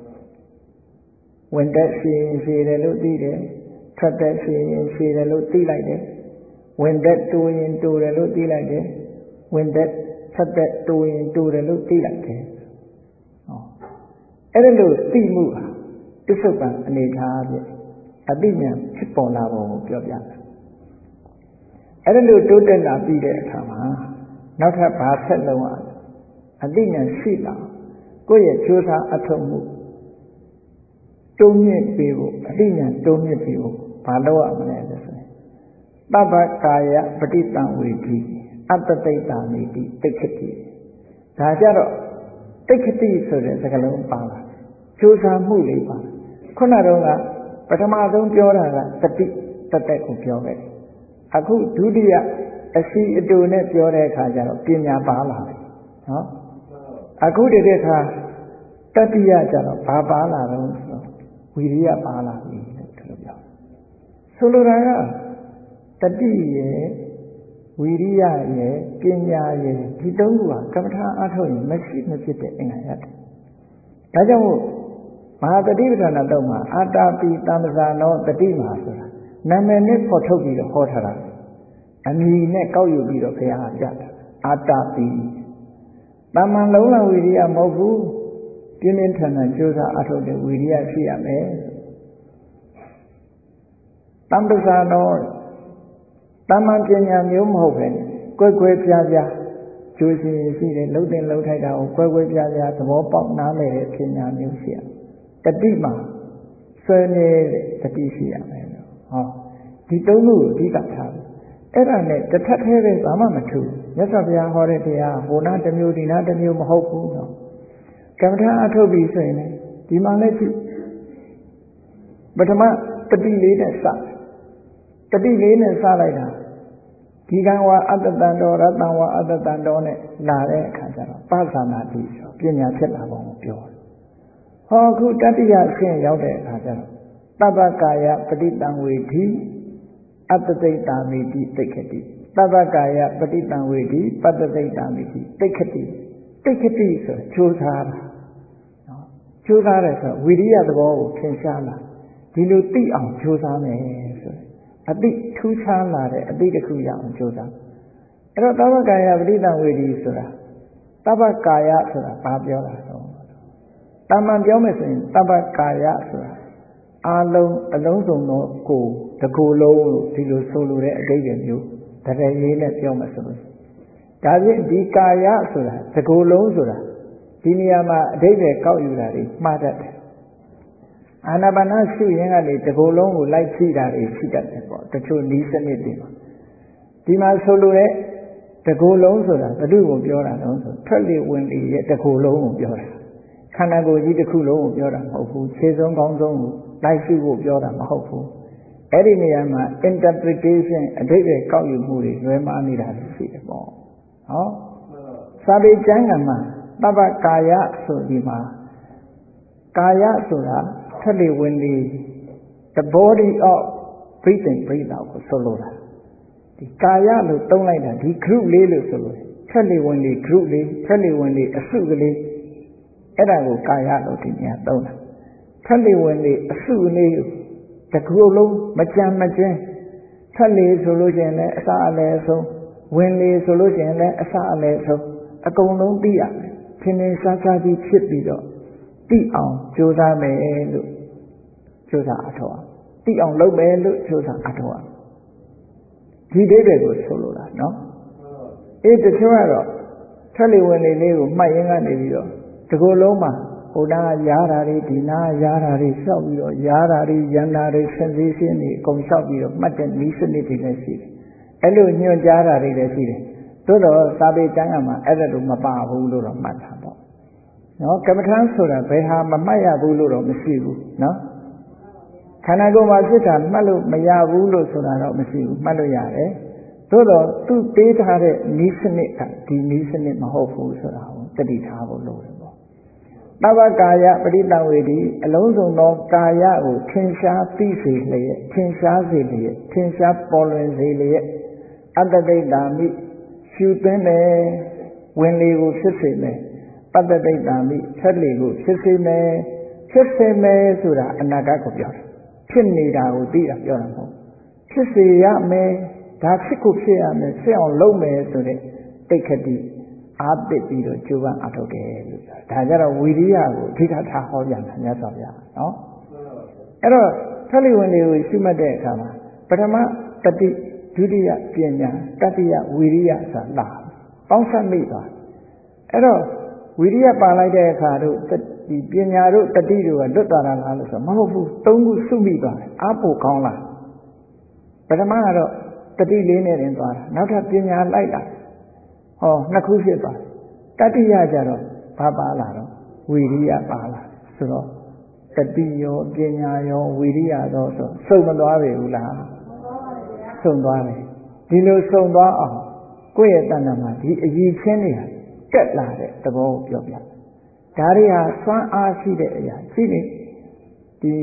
ဝင်သက်ရှိရင်ရှိတယ်လို့သိတယ်ထွက်သက်ရှိရင်ရှိတယ်လို့သိလိုက်တယ်ဝင်သက်တိုးရင်တိုးတယ်လို့သိလိုက်တယ်ဝင်သက်ထွက်သက်တိုးရင်တိုးတယ်လို့သိလိုက်တယ်ဟောအဲ့ဒါလို့သိမှုဟာပစ္စုပန်အနေထားဖြင့်အသိဉာဏ်ဖြစ်ပေါ်လာပုံကိုပြောပြတာအဲ့ဒါလို့တိုးတက်လာပြီးတဲ့အခါမှာနောက်ထပ်ဘာဆက်လုံးရအသိဉာဏ်ရှိလာကိုယ့်ရဲ့ကြိုးစားအထောက်မှုတိုးမြင့်ပြီးဖို့အသိဉာဏ်တိုးမြင့်ပြီးဖို့ဘာလုပ်ရမလဲဆိုရင်တပ္ပကာယပဋိသင်္ဝေတိအတ္တတိတ်တာမိတိတိခတိဒါကြတော့တိခတိဆိုတဲ့စကားလုံးပါလာကြိုးစားမှုလေးပါခုနတော့ကပထမဆုံးပြောတာကတတိတသက်ကိုပြောခဲ့အခုဒုတိယအစီအတူနဲ့ပြောတဲ့အခါကျတော့ပညာပါလာတယ်နော်အခုတည်းကတတိယကျတော့ဘာပါလာတော့ဆိုတော့ဝိရိယပါလာပြီလို့ဒီလိုပြောဆိုလိုတာကတတိရဲ့ဝိရိယရဲ့ပညာရဲ့ဒီသုံးခုဟာကမ္မထာအထုတ်ရင်မရှိမဖြစ်တဲ့အင်္ဂါရတယ်ဒါကြောင့်မို့မဟာတတိပဌာနာတော့မှာအာတာပိတမ္ပဇာနောတတိမှာဆိုတာနာမည်နဲ့ပေါ်ထုတ်ပြီးတော့ဟောထားတာအမည်နဲ့ကောက်ယူပြီးတော့ဘုရားပြတာအာတာပိတမ္မန်လုံးလဝိရိယမဟုတ်ဘူးပြင်းပြင်းထန်ထန်ကြိုးစားအထုတ်တဲ့ဝိရိယရှိရမယ်တမ္ပဇာနောတမ္မန်ပညာမျိုးမဟုတ်ပဲကွယ်ကွယ်ပြားပြားကျိုးစီရှိတယ်လှုပ်တင်လှုပ်ထိုက်တာကိုကွယ်ကွယ်ပြားပြားသဘောပေါက်နားလည်တဲ့ပညာမျိုးရှိရတတိမှာဆွေးနေတဲ့တတိရှိရမယ်လို့ဟောဒီသုံးခုကိုအဓိကထားတယ်အဲ့ဒါနဲ့တစ်ထပ်သေးပဲဘာမှမထူးမြတ်စွာဘုရားဟောတဲ့တရားဟိုနာတစ်မျိုးဒီနာတစ်မျိုးမဟုတ်ဘူးနော်ကမ္မထာအထုတ်ပြီးဆိုရင်ဒီမှာလည်းကြည့်ပထမတတိလေးနဲ့စတတိလေးနဲ့စလိုက်တာဒီကံဝါအတ္တတံတော်ရတံဝါအတ္တတံတော်နဲ့လာတဲ့အခါကျတော့ပသနာတိဆိုပညာဖြစ်လာပုံကိုပြောတယ်ဟောခုတတိယအဆင့်ရောက်တဲ့အခါကျတော့တပ္ပကာယပဋိသင်္ဝေတိအတ္တတိတ်တာမိတိတိခတိတပ္ပကာယပဋိသင်္ဝေတိပတ္တတိတ်တာမိတိတိခတိတိခတိဆိုကြိုးစားတာနော်ကြိုးစားတယ်ဆိုဝိရိယသဘောကိုထင်ရှားလာဒီလိုသိအောင်ကြိုးစားမယ်ဆိုအတိထူးခြားလာတဲ့အတိတစ်ခုရအောင်ကြိုးစားအဲ့တော့တပ္ပကာယပဋိသင်္ဝေတိဆိုတာတပ္ပကာယဆိုတာဘာပြောတာတော့တမန်ပြောမယ်ဆိုရင်တပ္ပကာယဆိုတာအာလုံးအလုံးစုံသောကိုယ်တကူလုံးလို့ဒီလိုဆိုလိုတဲ့အဓိပ္ပာယ်မျိုးတရရေးနဲ့ပြောမယ်ဆိုလို့ဒါဖြင့်ဒီကာယဆိုတာတကူလုံးဆိုတာဒီနေရာမှာအဓိပ္ပာယ်ကောက်ယူတာတွေမှားတတ်တယ်အာနာပါနရှုရင်းကနေတကူလုံးကိုလိုက်ကြည့်တာတွေရှိတတ်တယ်ပေါ့တချို့နီးစနစ်တွေမှာဒီမှာဆိုလိုတဲ့တကူလုံးဆိုတာဘယ်သူ့ကိုပြောတာလဲဆိုထွက်လေဝင်လေရဲ့တကူလုံးကိုပြောတာခန္ဓာကိုယ်ကြီးတစ်ခုလုံးကိုပြောတာမဟုတ်ဘူးခြေစုံကောင်းဆုံးကိုလိုက်ရှိဖို့ပြောတာမဟုတ်ဘူးအဲ့ဒီနေရာမှာ interpretation အဓိပ္ပာယ်ကောက်ယူမှုတွေလွဲမှားနေတာရှိတယ်ပေါ့ဟောစာပေကျမ်းဂန်မှာတပ္ပကာယဆိုဒီမှာကာယဆိုတာထက်လေဝင်လေ the body of breathing breathe out ကိုဆိုလိုတာဒီကာယလို့သုံးလိုက်တာဒီ group လေးလို့ဆိုလို့ထက်လေဝင်လေ group လေးထက်လေဝင်လေအစုကလေးအဲ့ဒါကိုကာယလို့ဒီနေရာသုံးတာထက်လေဝင်လေအစုလေးတကူလုံးမကြမ်းမကျင်းထက်လေဆိုလို့ရှိရင်လည်းအစာအလယ်ဆုံးဝင်လေဆိုလို့ရှိရင်လည်းအစအလယ်ဆုံးအကုန်လုံးသိရမယ်ထင်ထင်ရှားရှားကြီးဖြစ်ပြီးတော့သိအောင်ကြိုးစားမယ်လို့ကြိုးစားအထောက်အောင်သိအောင်လုပ်မယ်လို့ကြိုးစားအထောက်အောင်ဒီဒိဋ္ဌိကိုဆိုလိုတာနော်အေးတချို့ကတော့ထက်လေဝင်လေလေးကိုမှတ်ရင်းကနေပြီးတော့ဒီကိုယ်လုံးမှာဟိုနားရားတာတွေဒီနားရားတာတွေလျှောက်ပြီးတော့ရားတာတွေရန်တာတွေဆင်သေးရှင်းတွေအကုန်လျှောက်ပြီးတော့မှတ်တဲ့နည်းစနစ်တွေလည်းရှိတယ်အဲ့လိုညွှန်ကြားတာတွေလည်းရှိတယ်သို့တော့စာပေကျမ်းဂန်မှာအဲ့ဒါလိုမပါဘူးလို့တော့မှတ်တာပေါ့နော်ကမ္မထမ်းဆိုတာဘယ်ဟာမမှတ်ရဘူးလို့တော့မရှိဘူးနော်ခန္ဓာကိုယ်မှာဖြစ်တာမှတ်လို့မရဘူးလို့ဆိုတာတော့မရှိဘူးမှတ်လို့ရတယ်သို့တော့သူပေးထားတဲ့နည်းစနစ်ကဒီနည်းစနစ်မဟုတ်ဘူးဆိုတာကိုတတိထားဖို့လိုတယ်ပေါ့တဗ္ဗကာယပရိတံဝေဒီအလုံးစုံသောကာယကိုထင်ရှားသိစေလျက်ထင်ရှားစေလျက်ထင်ရှားပေါ်လွင်စေလျက်အတ္တဒိဋ္ဌာမိရှုသွင်းတယ်ဝင်လေကိုဖြစ်စေမယ်ပတ္တဒိဋ္ဌာမိထက်လေကိုဖြစ်စေမယ်ဖြစ်စေမယ်ဆိုတာအနာဂတ်ကိုပြောတယ်ဖြစ်နေတာကိုသိတာပြောတာမဟုတ်ဖြစ်စေရမယ်ဒါဖြစ်ကိုဖြစ်ရမယ်ဖြစ်အောင်လုပ်မယ်ဆိုတဲ့တိတ်ခတိအားပစ်ပြီးတော့ကြိုးပမ်းအထောက်တယ်လို့ပြောဒါကြတော့ဝီရိယကိုအဓိကထားဟောပြန်တာမြတ်စွာဘုရားနော်အဲ့တော့ထက်လေဝင်လေကိုရှုမှတ်တဲ့အခါမှာပထမတတိဒုတိယပညာတတိယဝီရိယဆိုတာလာပေါင်းစပ်မိသွားအဲ့တော့ဝီရိယပါလိုက်တဲ့အခါတို့ဒီပညာတို့တတိတို့ကလွတ်သွားတာလားလို့ဆိုမဟုတ်ဘူးသုံးခုစုမိသွားတယ်အားပိုကောင်းလားပထမကတော့တတိလေးနဲ့တင်သွားတာနောက်ထပ်ပညာလိုက်လာဟောနှစ်ခုဖြစ်သွားတတိယကျတော့ဘာပါလာတော့ဝီရိယပါလာဆိုတော့တတိရောပညာရောဝီရိယရောဆိုစုံမသွားပြီဘူးလားစုံသွားတယ်ဒီလိုစုံသွားအောင်ကိုယ့်ရဲ့တဏ္ဍာမှာဒီအည်ချင်းတွေတက်လာတဲ့သဘောကိုပြောပြဒါတွေဟာစွမ်းအားရှိတဲ့အရာရှိနေဒီ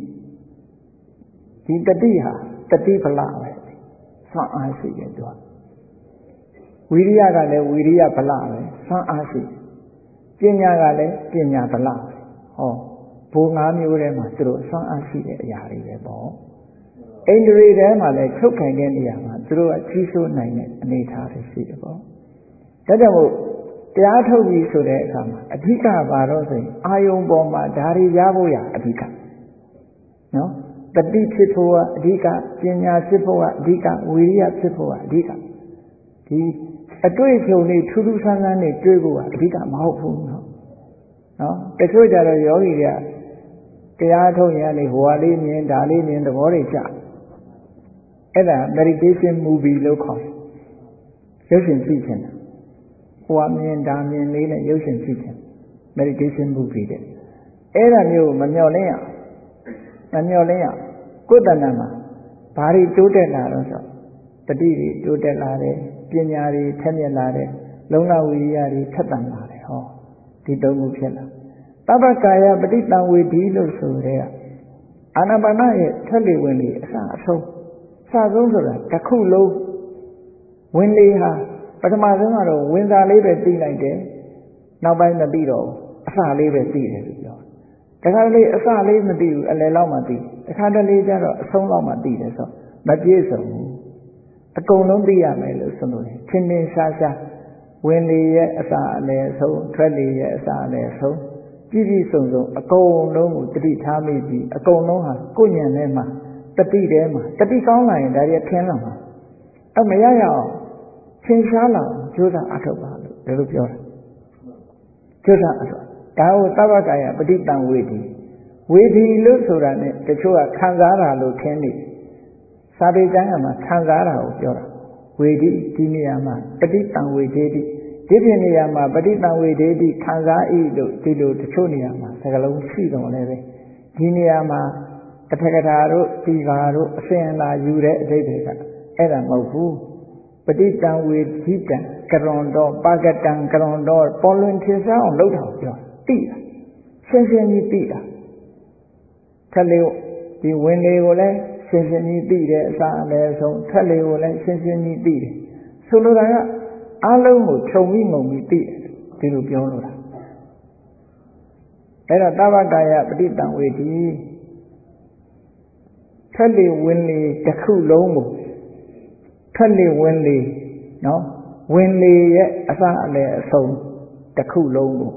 ဒီတတိဟာတတိဖလပဲစွမ်းအားရှိတယ်သူကဝီရိယကလည်းဝီရိယဖလပဲစွမ်းအားရှိပညာကလည်းပညာဖလပဲဟောဘိုးငါးမျိုးထဲမှာသူတို့စွမ်းအားရှိတဲ့အရာတွေပဲပေါ့အိန္ဒြေထဲမှာလည်းချုပ်ခိုင်တဲ့နေရာမှာသူတို့ကကြီးစိုးနိုင်တဲ့အနေအထားတွေရှိတယ်ပေါ့ဒါကြောင့်မို့တရားထုတ်ပြီးဆိုတဲ့အခါမှာအဓိကဘာတော့ဆိုရင်အာယုံပေါ်မှာဓာရီရဖို့ရအဓိကနော်တတိဖြစ်ဖို့ကအဓိကပညာဖြစ်ဖို့ကအဓိကဝီရိယဖြစ်ဖို့ကအဓိကဒီအတွေ့အကြုံတွေထူးထူးဆန်းဆန်းတွေတွေ့ဖို့ကအဓိကမဟုတ်ဘူးနော်နော်တချို့ကြတော့ယောဂီတွေကတရားထုတ်ရင်လည်းဟိုဟာလေးမြင်ဒါလေးမြင်သဘောတွေကျအဲ့ဒါ meditation movie လို့ခေါ်တယ်ရုပ်ရှင်ကြည့်ချင်တာဟိုဟာမြင်ဒါမြင်လေးနဲ့ရုပ်ရှင်ကြည့်ချင် meditation movie တဲ့အဲ့ဒါမျိုးမမျှော်လင့်ရမမျှော်လင့်ရကိုယ်တဏ္ဍာမှာဘာတွေတိုးတက်လာတော့ဆိုတတိတွေတိုးတက်လာတယ်ပညာတွေထက်မြက်လာတယ်လုံလဝိရိယတွေထက်သန်လာတယ်ဟောဒီသုံးခုဖြစ်လာတဗ္ဗကာယပဋိတံဝေဒီလို့ဆိုတဲ့အာနာပါနရဲ့ထက်လေဝင်လေအစအဆုံးအစဆုံးဆိုတာတစ်ခုလုံးဝင်လေဟာပထမဆုံးကတော့ဝင်စားလေးပဲသိလိုက်တယ်နောက်ပိုင်းမသိတော့ဘူးအစလေးပဲသိတယ်လို့ပြောတခါတလေအစလေးမသိဘူးအလယ်လောက်မှသိတခါတလေကျတော့အဆုံးလောက်မှသိတယ်ဆိုမပြည့်စုံဘူးအကုန်လုံးသိရမယ်လို့ဆိုလို့ထင်ထင်ရှားရှားဝင်လေရဲ့အစအလယ်ဆုံးထွက်လေရဲ့အစအလယ်ဆုံးပြည့်ပြည့်စုံစုံအကုန်လုံးကိုတတိထားမိပြီးအကုန်လုံးဟာကိုယ်ဉာဏ်ထဲမှာတတိထဲမှာတတိကောင်းလာရင်ဒါရီထင်းလာမှာအမရရအောင်သင်ရှားလာကြိုးစားအထောက်ပါလို့ဒါလိုပြောတာကြိုးစားအထောက်ဒါကိုသဗ္ဗကာယပဋိတံဝေဒီဝေဒီလို့ဆိုတာ ਨੇ တချို့ကခံစားတာလို့ထင်နေစာပေကျမ်းမှာခံစားတာကိုပြောတာဝေဒီဒီနေရာမှာပဋိတံဝေဒေတိဒီပြင်နေရာမှာပဋိတံဝေဒေတိခံစားဤလို့ဒီလိုတချို့နေရာမှာစကားလုံးရှိတော့လည်းပဲဒီနေရာမှာတထကထာတို့တီဃာတို့အစဉ်လာယူတဲ့အဓိပ္ပာယ်ကအဲ့ဒါမဟုတ်ဘူးပဋိတံဝေဓိတံကရွန်တော်ပါကတံကရွန်တော်ပေါ်လွင်ထင်ရှားအောင်လုပ်တာပြောသိတာရှင်းရှင်းကြီးသိတာထက်လေဒီဝင်လေကိုလည်းရှင်းရှင်းကြီးသိတယ်အစအလယ်ဆုံးထက်လေကိုလည်းရှင်းရှင်းကြီးသိတယ်ဆိုလိုတာကအလုံးကိုခြုံပြီးငုံပြီးသိတယ်ဒီလိုပြောလို့တာအဲ့တော့သဗ္ဗကာယပဋိတံဝေဒီထက်လေဝင်လေတစ်ခုလုံးကိုထက်လေဝင်လေနော်ဝင်လေရဲ့အစအလယ်အဆုံးတစ်ခုလုံးကို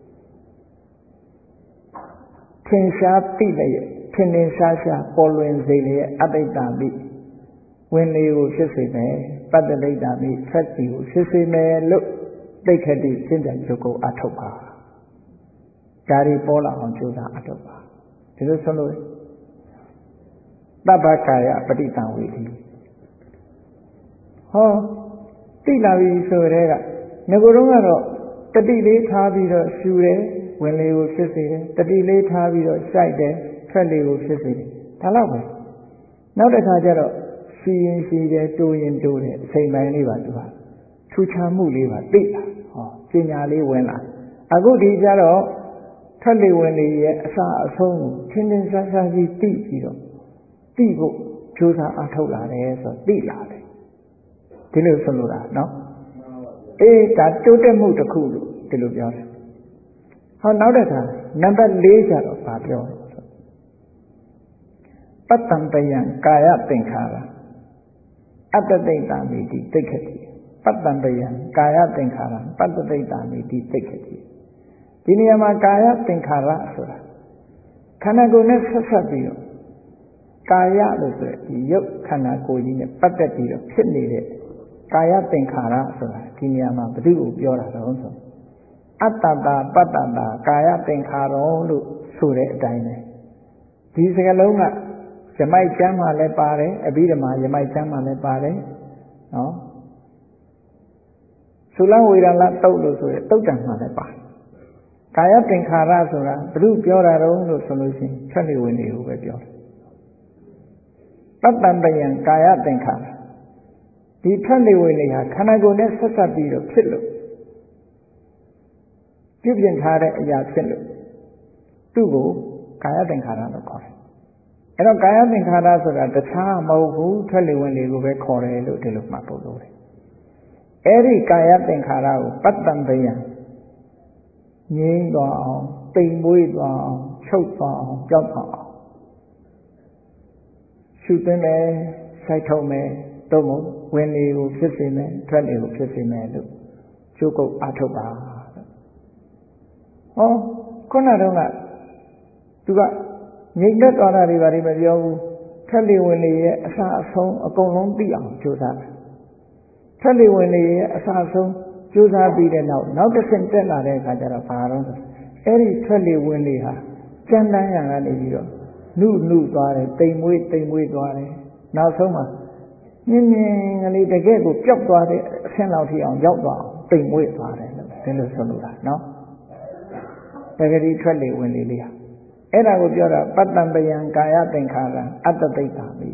ထင်ရှားသိလျက်ထင်ထင်ရှားရှားပေါ်လွင်စေလျက်အတ္တိတမိဝင်လေကိုဖြစ်စေမယ်ပတ္တလိတ္တမိဆက်စီကိုဖြစ်စေမယ်လို့သိက္ခတိကျင့်ကြံကြုတ်ကိုအထုတ်ပါဒါတွေပေါ်လာအောင်ကြိုးစားအထုတ်ပါဒီလိုဆိုလို့တပ္ပကာယပဋိသင်္ဝေတိဟောသိလာပြီဆိုတဲ့ကငကိုယ်တော့ကတော့တတိလေးထားပြီးတော့ရှူတယ်ဝင်လေကိုဖြစ်စေတယ်တတိလေးထားပြီးတော့စိုက်တယ်ထွက်လေကိုဖြစ်စေတယ်ဒါတော့ပဲနောက်တစ်ခါကျတော့ရှည်ရင်ရှည်တယ်တိုးရင်တိုးတယ်အချိန်ပိုင်းလေးပါသူကထူခြားမှုလေးပါသိတာဟောပညာလေးဝင်လာအခုဒီကျတော့ထွက်လေဝင်လေရဲ့အစအဆုံးကိုထင်ထင်ရှားရှားကြီးသိပြီးတော့သိဖို့ကြိုးစားအထောက်လာတယ်ဆိုတော့သိလာတယ်ဒီလိုဆိုလိုတာနော်အေးဒါတိုးတက်မှုတစ်ခုလို့ဒီလိုပြောတယ်ဟောနောက်တစ်ခါနံပါတ်၄ကျတော့ဗာပြောတယ်ပတ္တံပယံကာယသင်္ခါရအတ္တတိတ္တမိတိသိက္ခတိပတ္တံပယံကာယသင်္ခါရပတ္တတိတ္တမိတိသိက္ခတိဒီနေရာမှာကာယသင်္ခါရဆိုတာခန္ဓာကိုယ်နဲ့ဆက်ဆက်ပြီးတော့ကာယလို့ဆိုတဲ့ဒီရုပ်ခန္ဓာကိုယ်ကြီးနဲ့ပတ်သက်ပြီးတော့ဖြစ်နေတဲ့ကာယသင်္ခါရဆိုတာဒီနေရာမှာဘယ်သူ့ကိုပြောတာတော့ဆိုအတ္တတာပတ္တတာကာယသင်္ခါရောလို့ဆိုတဲ့အတိုင်းပဲဒီစကားလုံးကယမိုက်ကျမ်းမှာလည်းပါတယ်အဘိဓမ္မာယမိုက်ကျမ်းမှာလည်းပါတယ်နော်သုလဝေဒလတုတ်လို့ဆိုရဲတုတ်တံမှာလည်းပါတယ်ကာယသင်္ခါရဆိုတာဘယ်သူပြောတာတော့လို့ဆိုလို့ရှိရင်ထွက်နေဝင်နေကိုပဲပြောတယ်ပတ္တံပယံကာယသင်္ခါရဒီထွက်နေဝင်နေဟာခန္ဓာကိုယ်နဲ့ဆက်ဆက်ပြီးတော့ဖြစ်လို့ပြုပြင်ထားတဲ့အရာဖြစ်လို့သူ့ကိုကာယသင်္ခါရလို့ခေါ်တယ်အဲ့တော့ကာယသင်္ခါရဆိုတာတခြားမဟုတ်ဘူးထွက်လေဝင်လေကိုပဲခေါ်တယ်လို့ဒီလိုမှတ်ဖို့လိုတယ်အဲ့ဒီကာယသင်္ခါရကိုပတ္တံပယံငြိမ်းသွားအောင်တိမ်မွေးသွားအောင်ချုပ်သွားအောင်ကြောက်သွားအောင်ရှုသွင်းမယ်စိုက်ထုတ်မယ်တော့မဝင်လေကိုဖြစ်စေမယ်ထွက်လေကိုဖြစ်စေမယ်လို့ကျုပ်ကုတ်အထုတ်ပါဟောခုနတော့ကသူကငြိမ်သက်သွားတာတွေဘာတွေမပြောဘူးထွက်လေဝင်လေရဲ့အစအဆုံးအကုန်လုံးသိအောင်ကြိုးစားတယ်ထွက်လေဝင်လေရဲ့အစအဆုံးကြိုးစားပြီးတဲ့နောက်နောက်တစ်ဆင့်တက်လာတဲ့အခါကျတော့ဘာတော့ဆိုအဲ့ဒီထွက်လေဝင်လေဟာကြမ်းတမ်းရံကနေပြီးတော့နုနုသွားတယ်တိမ်မွေးတိမ်မွေးသွားတယ်နောက်ဆုံးမှာမြင်းမြင်းကလေးတကယ်ကိုပျောက်သွားတဲ့အဆင့်လောက်ထိအောင်ရောက်သွားအောင်တိမ်မွေးသွားတယ်လို့ဒီလိုဆိုလိုတာနော်တကယ်ဒီထွက်လေဝင်လေလေးဟာအဲ့ဒါကိုပြောတာပတ္တံပယံကာယသင်္ခါရအတ္တတိတ္တမိ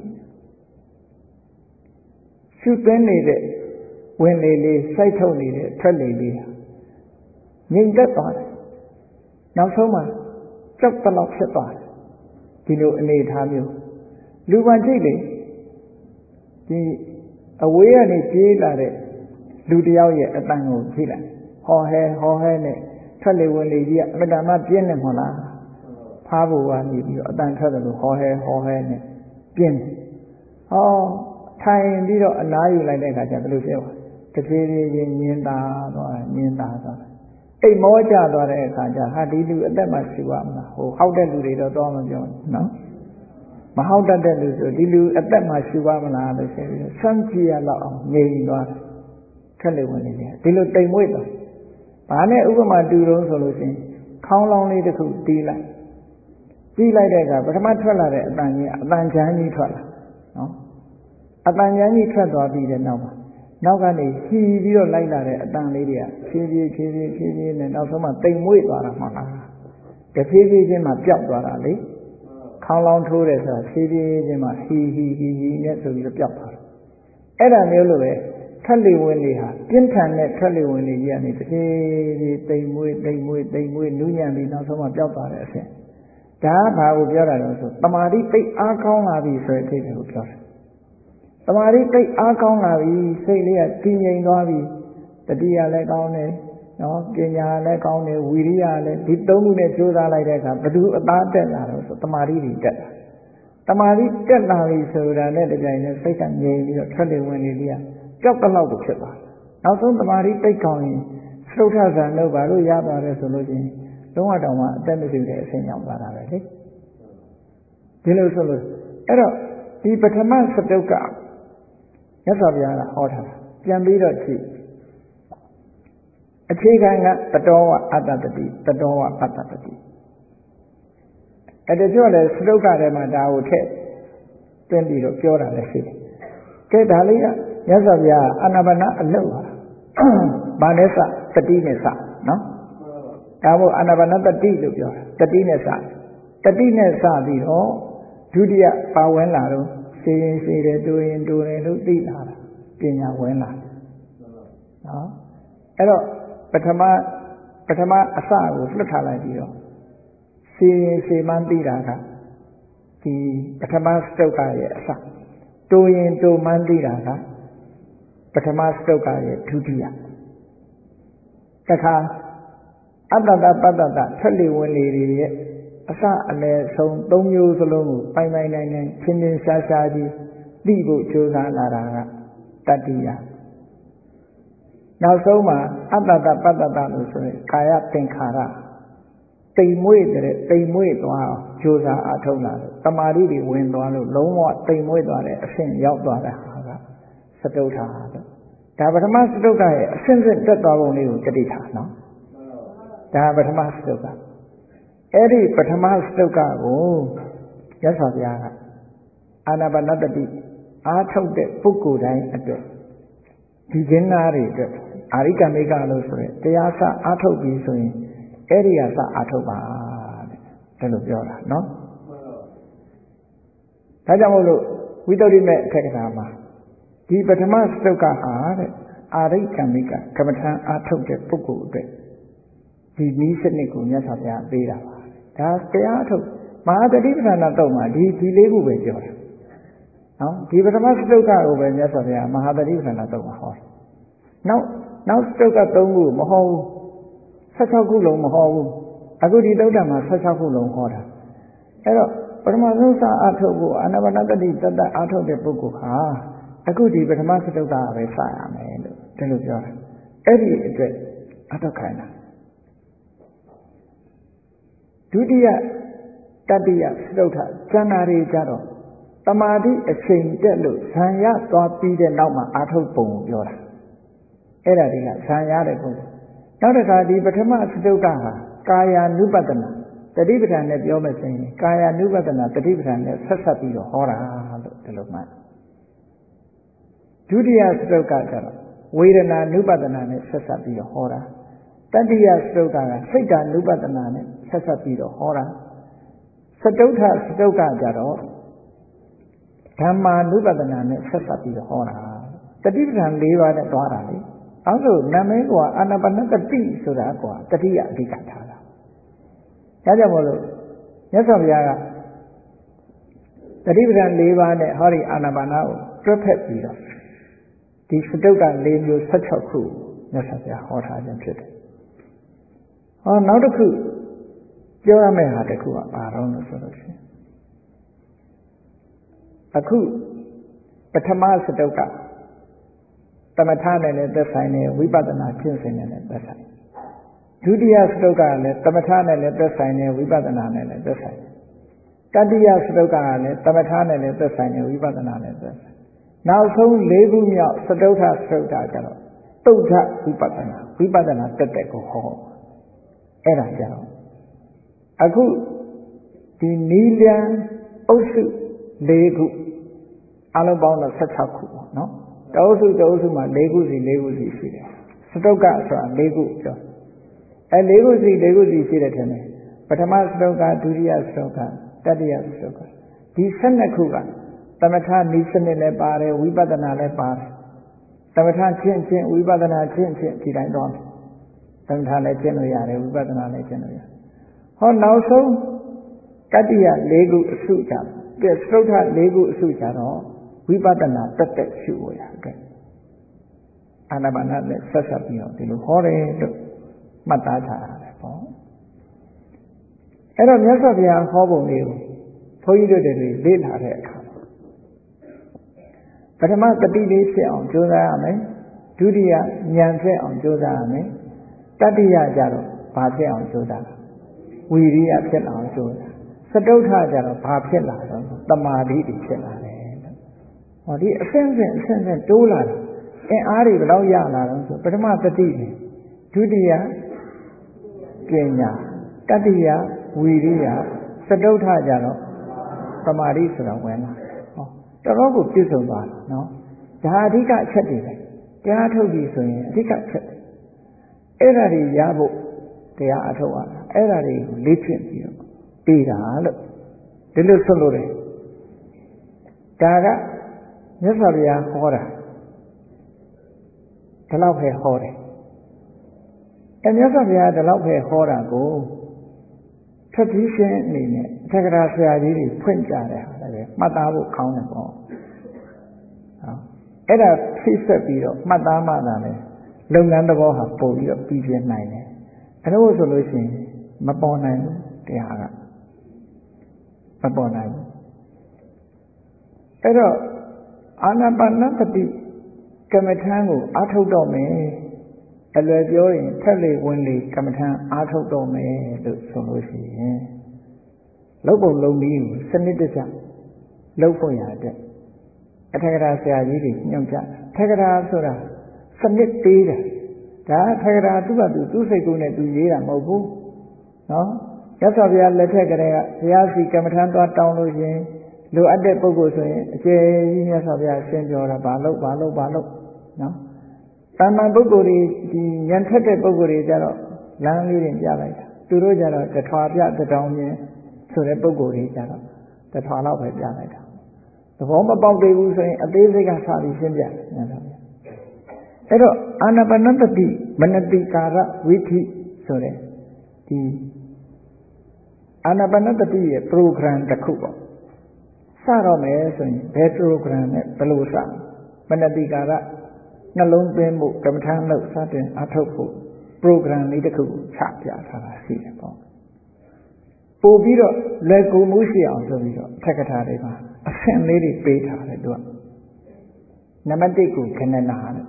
ရှုသွင်းနေတဲ့ဝင်လေလေးစိုက်ထုတ်နေတဲ့ထွက်လေလေးငြိမ်သက်သွားတယ်နောက်ဆုံးမှာကြောက်တလောက်ဖြစ်သွားတယ်ဒီလိုအနေအထားမျိုးလူပန်ကြည့်လေဒီအဝေးကနေပြေးလာတဲ့လူတယောက်ရဲ့အတန်ကိုကြည့်လိုက်ဟောဟဲဟောဟဲနဲ့ထွက်လေဝင်လေကြီးကအမတန်မှပြင်းနေမလားဖားဖို့ကနေပြီးတော့အတန်ထွက်တယ်လို့ဟောဟဲဟောဟဲနဲ့ပြင်းဟောထိုင်ပြီးတော့အနားယူလိုက်တဲ့အခါကျဘယ်လိုဖြစ်လဲတဖြည်းဖြည်းချင်းညင်တာသွားညင်တာသွားအိတ်မောကျသွားတဲ့အခါကျဟာဒီလူအသက်မှရှိပါမလားဟိုဟောက်တဲ့လူတွေတော့တော့မပြောဘူးနော်မဟောက်တတ်တဲ့လူဆိုဒီလူအသက်မှရှိပါမလားလို့ဆိုပြီးစမ်းကြည့်ရတော့အောင်ငြိမ်သွားတယ်ခက်လေဝင်နေတယ်ဒီလိုတိမ်မွေ့သွားဘာနဲ့ဥပမာတူတော့ဆိုလို့ရှိရင်ခေါင်းလောင်းလေးတစ်ခုတီးလိုက်တီးလိုက်တဲ့အခါပထမထွက်လာတဲ့အတန်ကြီးအတန်ချမ်းကြီးထွက်လာနော်အတန်ချမ်းကြီးထွက်သွားပြီးတဲ့နောက်မှာနောက်ကနေဟီပြီးတော့လိုက်လာတဲ့အတန်လေးတွေကဖြည်းဖြည်းဖြည်းဖြည်းဖြည်းဖြည်းနဲ့နောက်ဆုံးမှတိမ်မွေ့သွားတာမှလားတဖြည်းဖြည်းချင်းမှပျောက်သွားတာလေခေါင်းလောင်းထိုးတယ်ဆိုတာဖြည်းဖြည်းချင်းမှဟီဟီဟီဟီနဲ့ဆိုပြီးတော့ပျောက်သွားတယ်အဲ့ဒါမျိုးလိုပဲထွက်လေဝင်လေဟာပြင်းထန်တဲ့ထွက်လေဝင်လေကြီးကနေတဖြည်းဖြည်းတိမ်မွေ့တိမ်မွေ့တိမ်မွေ့နူးညံ့ပြီးနောက်ဆုံးမှပျောက်သွားတဲ့အဆင့်ဒါကဘာကိုပြောတာလဲဆိုတမာတိသိအားကောင်းလာပြီဆိုတဲ့အချိန်ကိုပြောတယ်တမာတိသိအားကောင်းလာပြီစိတ်လေးကတည်ငြိမ်သွားပြီတတိယလည်းကောင်းတယ်နော်ပညာလည်းကောင်းတယ်ဝီရိယလည်းဒီသုံးခုနဲ့ကြိုးစားလိုက်တဲ့အခါဘယ်သူအသားတက်လာတော့ဆိုတမာတိတွေတက်လာတမာတိတက်လာပြီဆိုတာနဲ့တပြိုင်နက်စိတ်ကငြိမ်ပြီးတော့ထွက်လေဝင်လေလေးကကြောက်တလောက်ကိုဖြစ်သွားနောက်ဆုံးတမာရီတိတ်ကောင်းရင်သရုတ်ထဇံတို့ဘာလို့ရသွားတယ်ဆိုလို့ချင်းလုံးဝတောင်မှအသက်မပြည့်တဲ့အဆင့်ရောက်သွားတာပဲလေဒီလိုဆိုလို့အဲ့တော့ဒီပထမစတုတ်ကမြတ်စွာဘုရားကဟောထားတာပြန်ပြီးတော့ကြည့်အခြေခံကတတောဝအတ္တတတိတတောဝအတ္တတတိအဲ့ဒါပြောလဲစတုတ်ကထဲမှာဒါကိုထည့်တွင်းပြီးတော့ပြောတာလည်းရှိတယ်ကဲဒါလေးကမြတ်စွာဘုရားအာနာပါနအလုပ်ပါဘာနဲ့စတတိနဲ့စနော်ဒါမို့အာနာပါနတတိလို့ပြောတာတတိနဲ့စတတိနဲ့စပြီးတော့ဒုတိယပါဝင်လာတော့ရှင်းရင်ရှင်းတယ်တူရင်တူတယ်လို့သိလာတာပညာဝင်လာနော်အဲ့တော့ပထမပထမအစကိုလွတ်ထားလိုက်ပြီးတော့ရှင်းရင်ရှင်းမှန်းသိတာကဒီပထမစတုတ်ကရဲ့အစတူရင်တူမှန်းသိတာကပထမစတုတ်ကရဲ့ဒုတိယတခါအတ္တတပတ္တတထွက်လေဝင်လေတွေရဲ့အစအလယ်ဆုံးသုံးမျိုးစလုံးကိုပိုင်ပိုင်နိုင်နိုင်ချင်းချင်းရှားရှားကြီးသိဖို့ကြိုးစားလာတာကတတ္တိယနောက်ဆုံးမှာအတ္တတပတ္တတလို့ဆိုရင်ကာယသင်္ခါရတိမ်မွေ့တဲ့တိမ်မွေ့သွားအောင်ကြိုးစားအထောက်လာလို့တမာတိတွေဝင်သွားလို့လုံးဝတိမ်မွေ့သွားတဲ့အဆင့်ရောက်သွားတဲ့ဟာကစတုထာလို့ဒါပထမစတုတ်ကရဲ့အဆင့်ဆင့်တက်သွားပုံလေးကိုတတိထားနော်ဒါပထမစတုတ်ကအဲ့ဒီပထမစတုတ်ကကိုရသော်ဗျာကအာနာပါနတတိအားထုတ်တဲ့ပုဂ္ဂိုလ်တိုင်းအတွက်ဒီကျင်းသားတွေအတွက်အာရိကမိကလို့ဆိုရင်တရားစအားထုတ်ပြီးဆိုရင်အဲ့ဒီကစအားထုတ်ပါတဲ့ဒါလို့ပြောတာနော်ဒါကြောင့်မို့လို့ဝိတ္တုရိမေအခက်ကထာမှာဒီပထမစတုတ်ကဟာတဲ့အာရိကမိကကမ္မထံအားထုတ်တဲ့ပုဂ္ဂိုလ်အတွက်ဒီနည်းစနစ်ကိုမြတ်စွာဘုရားပေးတာပါဒါတရားအထုတ်မဟာတတိပဌာနာတော့မှာဒီဒီလေးခုပဲပြောတာနော်ဒီပထမစတုတ်ကကိုပဲမြတ်စွာဘုရားမဟာတတိပဌာနာတော့မှာဟောတယ်နောက်နောက်စတုတ်ကသုံးခုမဟောဘူးဆက်၆ခုလုံးမဟောဘူးအခုဒီတုတ်တံမှာဆက်၆ခုလုံးဟောတာအဲ့တော့ပထမဆုံးစအထုတ်ဖို့အာနာပါနတတိတတ္တအထုတ်တဲ့ပုဂ္ဂိုလ်ဟာအခုဒီပထမစတုတ်ကပဲစရမယ်လို့ဒီလိုပြောတာအဲ့ဒီအတွက်အထုတ်ခိုင်းတာဒုတိယတတိယစတုထကျမ်းနာတွေကြတော့တမာတိအချိန်တက်လို့ဇံရသွားပြီးတဲ့နောက်မှာအာထုတ်ပုံကိုပြောတာအဲ့ဒါတွေကဇံရတဲ့ပုံနောက်တစ်ခါဒီပထမစတုကဟာကာယ ानु ပတ္တနာတတိပဌာန်နဲ့ပြောမယ်ဆိုရင်ကာယ ानु ပတ္တနာတတိပဌာန်နဲ့ဆက်ဆက်ပြီးတော့ဟောတာလို့ဒီလိုမှတ်ဒုတိယစတုကကျတော့ဝေဒနာ ानु ပတ္တနာနဲ့ဆက်ဆက်ပြီးတော့ဟောတာတတိယစတုကကစိတ်ဓာ ानु ပတ္တနာနဲ့ဆက်ဆက်ပြီးတော့ဟောတာစတုထစတုကကြတော့ဓမ္မာ ानु ပတ္တနာနဲ့ဆက်ဆက်ပြီးတော့ဟောတာတတိပဌာန်၄ပါးနဲ့တွားတာလေအဲဆိုနာမည်ကအာနာပါနတတိဆိုတာကတတိယအဓိကထားတာဒါကြောင့်မို့လို့မြတ်စွာဘုရားကတတိပဌာန်၄ပါးနဲ့ဟောဒီအာနာပါနကိုတွဲဖက်ပြီးတော့ဒီစတုက၄မျိုး၁၆ခုမြတ်စွာဘုရားဟောထားခြင်းဖြစ်တယ်ဟောနောက်တစ်ခုပြောရမယ့်ဟာတစ်ခုကဘာတော့လို့ဆိုလို့ရှိရင်အခုပထမစတုကသမထနဲ့လည်းသက်ဆိုင်တယ်ဝိပဿနာကျင့်စဉ်နဲ့လည်းသက်ဆိုင်ဒုတိယစတုကကလည်းသမထနဲ့လည်းသက်ဆိုင်တယ်ဝိပဿနာနဲ့လည်းသက်ဆိုင်တတိယစတုကကလည်းသမထနဲ့လည်းသက်ဆိုင်တယ်ဝိပဿနာနဲ့သက်ဆိုင်နောက်ဆုံး၄ခုမြောက်စတုထစတုကကျတော့တုဋ္ဌဝိပဿနာဝိပဿနာတက်တက်ကိုဟောအဲ့ဒါကြတော့အခုဒီနီလန်အုပ်စု၄ခုအလုံးပေါင်းတော့၁၆ခုပေါ့နော်တအုပ်စုတအုပ်စုမှာ၄ခုစီ၄ခုစီရှိတယ်စတုကဆိုတာ၄ခုပြောအဲ၄ခုစီ၄ခုစီရှိတဲ့ထင်တယ်ပထမစတုကဒုတိယစတုကတတိယစတုကဒီ၁၂ခုကသမထနိစနစ်လည်းပါတယ်ဝိပဿနာလည်းပါတယ်သမထချင်းချင်းဝိပဿနာချင်းချင်းဒီတိုင်းတော့သမထလည်းကျင့်လို့ရတယ်ဝိပဿနာလည်းကျင့်လို့ရတယ်ဟောနောက်ဆုံးတတိယ၄ခုအစုကြပြစတုထ၄ခုအစုကြတော့ဝိပဿနာတက်တက်ရှုရတဲ့အာနာပါနနဲ့ဆက်ဆက်ပြီးတော့ဒီလိုဟောတယ်လို့မှတ်သားထားရတယ်ပေါ့အဲ့တော့မြတ်စွာဘုရားဟောပုံလေးကိုဘုန်းကြီးတို့တွေလေ့လာတဲ့အခါပထမတတိလေးဖြစ်အောင်ကြိုးစားရမယ်ဒုတိယဉာဏ်ဖြစ်အောင်ကြိုးစားရမယ်တတိယကြတော့ဘာဖြစ်အောင်ကြိုးစားဝီရိယဖြစ်အောင်ကြိုးစားစတုထကြတော့ဘာဖြစ်လာတော့တမာတိဖြစ်လာတယ်ဟောဒီအဆင့်ဆင့်အဆင့်ဆင့်တိုးလာတယ်အင်အားတွေဘယ်တော့ရလာတော့ဆိုပထမတတိနဲ့ဒုတိယပညာတတိယဝီရိယစတုထကြတော့တမာတိဆိုတာဝင်လာဟောတော်တော်ကိုပြည့်စုံသွားတာနော်ဒါအဓိကအချက်တွေပဲတရားထုတ်ပြီဆိုရင်အဓိကအချက်အဲ့ဒါတွေရဖို့တရားအထုတ်ရတာအဲ့ဒါတွေကိုလေ့ကျင့်ပြီးတော့ပြီးတာလို့ဒီလိုဆိုလို့တယ်ဒါကမြတ်စွာဘုရားဟောတာဒီလောက်ပဲဟောတယ်အဲမြတ်စွာဘုရားဒီလောက်ပဲဟောတာကိုထပ်ပြီးရှင်းအနေနဲ့အထက်ကရာဆရာကြီးတွေဖွင့်ကြတယ်ဟာလည်းမှတ်သားဖို့ကောင်းတယ်ပေါ့ဟောအဲ့ဒါဖိဆက်ပြီးတော့မှတ်သားမှသာလေလုပ်ငန်းသဘောဟာပို့ပြီးတော့ပြီးပြင်းနိုင်တယ်အဲ့လိုဆိုလို့ရှိရင်မပေါ်နိုင်ဘူးတရားကမပေါ်နိုင်ဘူးအဲ့တော့အာနာပါနစတိကမ္မထံကိုအားထုတ်တော့မယ်အလွယ်ပြောရင်ထက်လေဝင်လေကမ္မထံအားထုတ်တော့မယ်လို့ဆိုလို့ရှိရင်လုပ်ပုံလုပ်နည်းကိုစနစ်တကျလုပ်ဖို့ရတဲ့အထက်ကရာဆရာကြီးတွေညွှန်ပြထက်ကရာဆိုတာစနစ်ပေးတယ်ဒါထက်ကရာသူ့ဘာသူသူ့စိတ်ကူးနဲ့သူရေးတာမဟုတ်ဘူးနော်ရသော်ဘုရားလက်ထက်ကလေးကဘုရားစီကမ္မထံသွားတောင်းလို့ရှင်လိုအပ်တဲ့ပုဂ္ဂိုလ်ဆိုရင်အကျယ်ကြီးမြတ်စွာဘုရားရှင်းပြောတာဘာလို့ဘာလို့ဘာလို့နော်တာမန်ပုဂ္ဂိုလ်တွေဒီဉာဏ်ထက်တဲ့ပုဂ္ဂိုလ်တွေကြတော့လမ်းလေးတွေပြလိုက်တာသူတို့ကြတော့တထွာပြတတောင်းချင်းဆိုတဲ့ပုဂ္ဂိုလ်တွေကြတော့တထွာလောက်ပဲပြလိုက်တာသဘောမပေါက်သေးဘူးဆိုရင်အသေးစိတ်ကစပြီးရှင်းပြတယ်ဉာဏ်တော်အဲ့တော့အာနာပါနစတိမနတိကာရဝိธิဆိုတဲ့ဒီအာနာပါနစတိရဲ့ program တစ်ခုပေါ့စတော့မယ်ဆိုရင်ဘယ် program နဲ့ဘယ်လိုစမနတိကာရနှလုံးသွင်းမှုကမ္မထာလို့စတင်အထုတ်ဖို့ program လေးတစ်ခုကိုချပြထားတာရှိတယ်ပေါ့ပို့ပြီးတော့လွယ်ကူမှုရှိအောင်ဆိုပြီးတော့အထက်ကထာတွေမှာအဆင့်လေးတွေပေးထားတယ်သူကနံပါတ်တစ်ကိုခဏနာလို့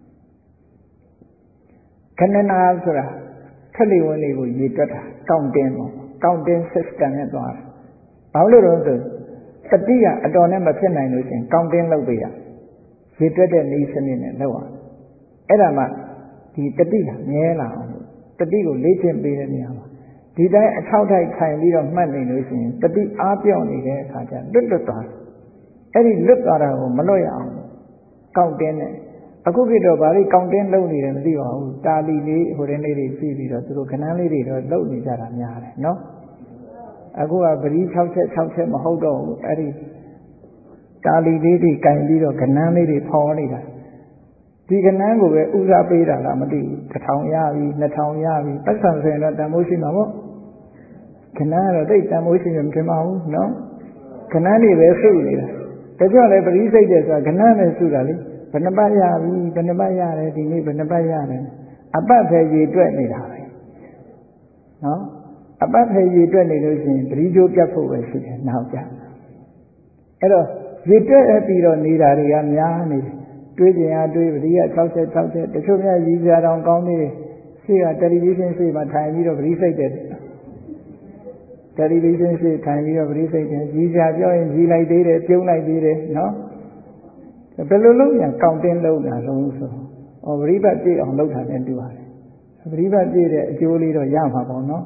ခဏနာဆိုတာထက်လေဝင်လေးကိုရေတွက်တာကောင့်တင်းပေါ့ကောင့်တင်း system နဲ့သွားတယ်ဘာလို့လဲဆိုတတိယအတော်နဲ့မဖြစ်နိုင်လို့ရှင်ကောင့်တင်းလုပ်ပေးရရေတွက်တဲ့နည်းစနစ်နဲ့လုပ်ရအဲ့ဒါမှဒီတတိကမြဲလာအောင်တတိကိုလေ့ကျင့်ပေးတဲ့နေရာမှာဒီတိုင်းအထောက်ထိုက်ခိုင်ပြီးတော့မှတ်နေလို့ရှိရင်တတိအားပြောင်းနေတဲ့အခါကျလွတ်လွတ်သွားအဲ့ဒီလွတ်သွားတာကိုမလွတ်ရအောင်ကောင့်တင်းနဲ့အခုကတော့ဗာလိကောင့်တင်းလုပ်နေတယ်မသိပါဘူးတာလီလေးဟိုတဲ့လေးတွေပြီးပြီးတော့သူတို့ခဏန်းလေးတွေတော့လုပ်နေကြတာများတယ်နော်အခုကပရိ၆ချက်၆ချက်မဟုတ်တော့ဘူးအဲ့ဒီတာလီလေးတွေကင်ပြီးတော့ခဏန်းလေးတွေဖော်နေတာဒီကဏ္ဍကိုပဲဥစားပေးတာလားမသိဘူးတစ်ထောင်ရပြီနှစ်ထောင်ရပြီပတ်စံဆိုရင်တော့တန်ဖိုးရှိမှာပေါ့ကဏ္ဍကတော့တိတ်တန်ဖိုးရှိမှမထင်ပါဘူးနော်ကဏ္ဍတွေပဲစုနေတာဒါကြောင့်လည်းပရိစိတ်တယ်ဆိုတာကဏ္ဍနဲ့စုတာလေဘယ်နှပတ်ရပြီဘယ်နှပတ်ရတယ်ဒီနေ့ဘယ်နှပတ်ရတယ်အပတ်ပဲရေတွက်နေတာပဲနော်အပတ်ပဲရေတွက်နေလို့ရှိရင်ပရိကျိုးပြတ်ဖို့ပဲရှိတယ်နောက်ကြအဲ့တော့ရေတွက်ပြီးတော့နေတာတွေကများနေတယ်တွေးကြင်အားတွေးပရိယ၆ချက်၆ချက်တချို့များရည်စရာတောင်ကောင်းသေးတယ်ရှေ့ကတယ်လီဗီရှင်းရှေ့မှာထိုင်ပြီးတော့ပရိစိတ်တယ်တယ်လီဗီရှင်းရှေ့ထိုင်ပြီးတော့ပရိစိတ်တယ်ရည်စရာပြောရင်ရည်လိုက်သေးတယ်ပြုံးလိုက်သေးတယ်နော်ဘယ်လိုလုပ်ညာကောင်းတင်းလုပ်တာလုံးဆိုဩပရိပတ်ပြည့်အောင်လုပ်တာနဲ့တူပါတယ်ပရိပတ်ပြည့်တဲ့အကျိုးလေးတော့ရမှာပေါ့နော်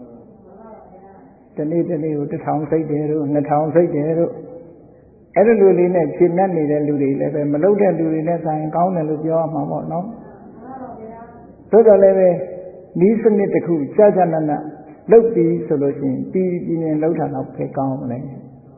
ဒီနေ့ဒီနေ့ကိုတစ်ထောင်စိတ်တယ်တို့နှစ်ထောင်စိတ်တယ်တို့အဲ့လိုလူလေးနဲ့ရှင်းနေနေတဲ့လူတွေလည်းပဲမလုပ်တဲ့လူတွေနဲ့ဆိုင်ကောင်းတယ်လို့ပြောရမှာပေါ့နော်သို့တော်လည်းပဲဤစနစ်တစ်ခုကြာကြာနာနာလုပ်ပြီးဆိုလို့ရှိရင်ပြီးပြီးမြင်လောက်တာတော့ပဲကောင်းမလဲ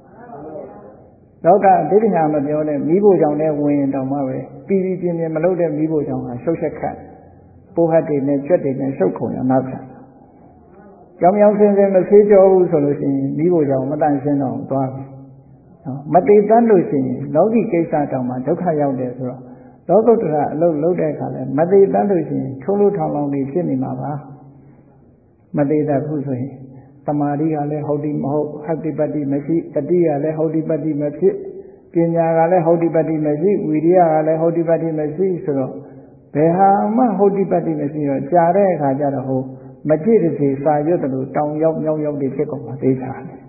တော့ကဒိဋ္ဌိညာမပြောနဲ့မိဖို့ကြောင့်လည်းဝင်တောင်မှပဲပြီးပြီးပြင်းပြင်းမလုပ်တဲ့မိဖို့ကြောင့်ဟာရှုပ်ချက်ခတ်ပိုးဟတ်တွေနဲ့ကြွက်တွေနဲ့ရှုပ်ခုံရနောက်ထပ်ကြောင်ကြောင်စင်စင်မဆေးကြောဘူးဆိုလို့ရှိရင်မိဖို့ကြောင့်မတန့်ရှင်းတော့သွားပြီမတည်တတ်လို့ရှိရင်လောကီကိစ္စတောင်မှဒုက္ခရောက်တယ်ဆိုတော့လောကုတ္တရာအလုပ်လုပ်တဲ့အခါလဲမတည်တတ်လို့ရှိရင်ထိုးလို့ထောင်လောင်နေဖြစ်နေမှာပါမတည်တတ်ဘူးဆိုရင်တမာရီကလည်းဟုတ်ဒီမဟုတ်ဟတ္တိပတ္တိမရှိတတိကလည်းဟုတ်ဒီပတ္တိမဖြစ်ပညာကလည်းဟုတ်ဒီပတ္တိမရှိဝိရိယကလည်းဟုတ်ဒီပတ္တိမရှိဆိုတော့ဘယ်ဟာမှဟုတ်ဒီပတ္တိမရှိတော့ကြာတဲ့အခါကျတော့ဟိုမကြည့်တစီစာရွတ်တယ်လို့တောင်ရောက်မြောက်ရောက်တွေဖြစ်ကုန်မှာသိချာတယ်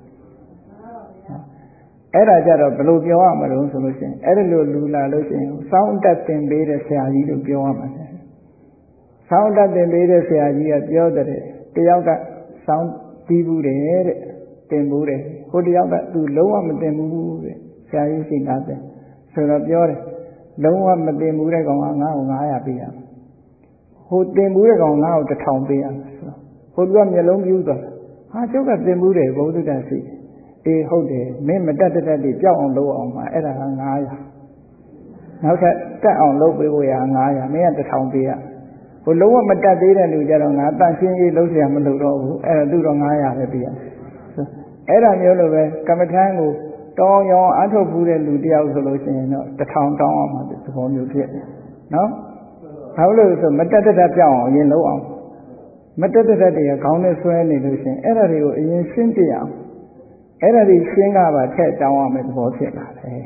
အဲ့ဒါကြတော့ဘယ်လိုပြောရမလို့ဆိုလို့ရှိရင်အဲ့ဒါလိုလူလာလို့ရှိရင်စောင်းတက်တင်ပေးတဲ့ဆရာကြီးလို့ပြောရမှာတယ်စောင်းတက်တင်ပေးတဲ့ဆရာကြီးကပြောတဲ့တယောက်ကစောင်းပြီးဘူးတယ်တဲ့တင်ဘူးတယ်ဟိုတယောက်ကသူလုံးဝမတင်ဘူးတဲ့ဆရာကြီးရှိတာတဲ့ဆိုတော့ပြောတယ်လုံးဝမတင်ဘူးတဲ့ကောင်ကငါ့ကိုငါးရာပေးရမယ်ဟိုတင်ဘူးတဲ့ကောင်ငါ့ကိုတစ်ထောင်ပေးရမယ်ဆိုတော့ဟိုသူကမျက်လုံးပြူးသွားဟာကျုပ်ကတင်ဘူးတယ်ဘုဒ္ဓတရှိအေးဟုတ်တယ်မင်းမတက်တက်တက်ကြောက်အောင်လုပ်အောင်ပါအဲ့ဒါကငါးရာနောက်ထပ်တက်အောင်လုပ်ပေးဖို့ရငါးရာမင်းကတစ်ထောင်ပေးရဟိုလုံးဝမတက်သေးတဲ့လူကြတော့ငါတန့်ရှင်းရေးလုပ်เสียမလုပ်တော့ဘူးအဲ့ဒါသူတော့ငါးရာပဲပေးရအဲ့ဒါမျိုးလိုပဲကမ္မထမ်းကိုတောင်းရောင်းအထုတ်ဖူးတဲ့လူတယောက်ဆိုလို့ရှိရင်တော့တစ်ထောင်တောင်းအောင်မှာသဘောမျိုးဖြစ်နော်ဘာလို့လဲဆိုမတက်တက်ပြောင်းအောင်အရင်လုပ်အောင်မတက်တက်တွေကခေါင်းနဲ့ဆွဲနေလို့ရှိရင်အဲ့ဒါတွေကိုအရင်ရှင်းပြအောင်အဲ့ဒါတွေရှင်းကပါထည့်တောင်းရမယ်သဘောဖြစ်လာတယ်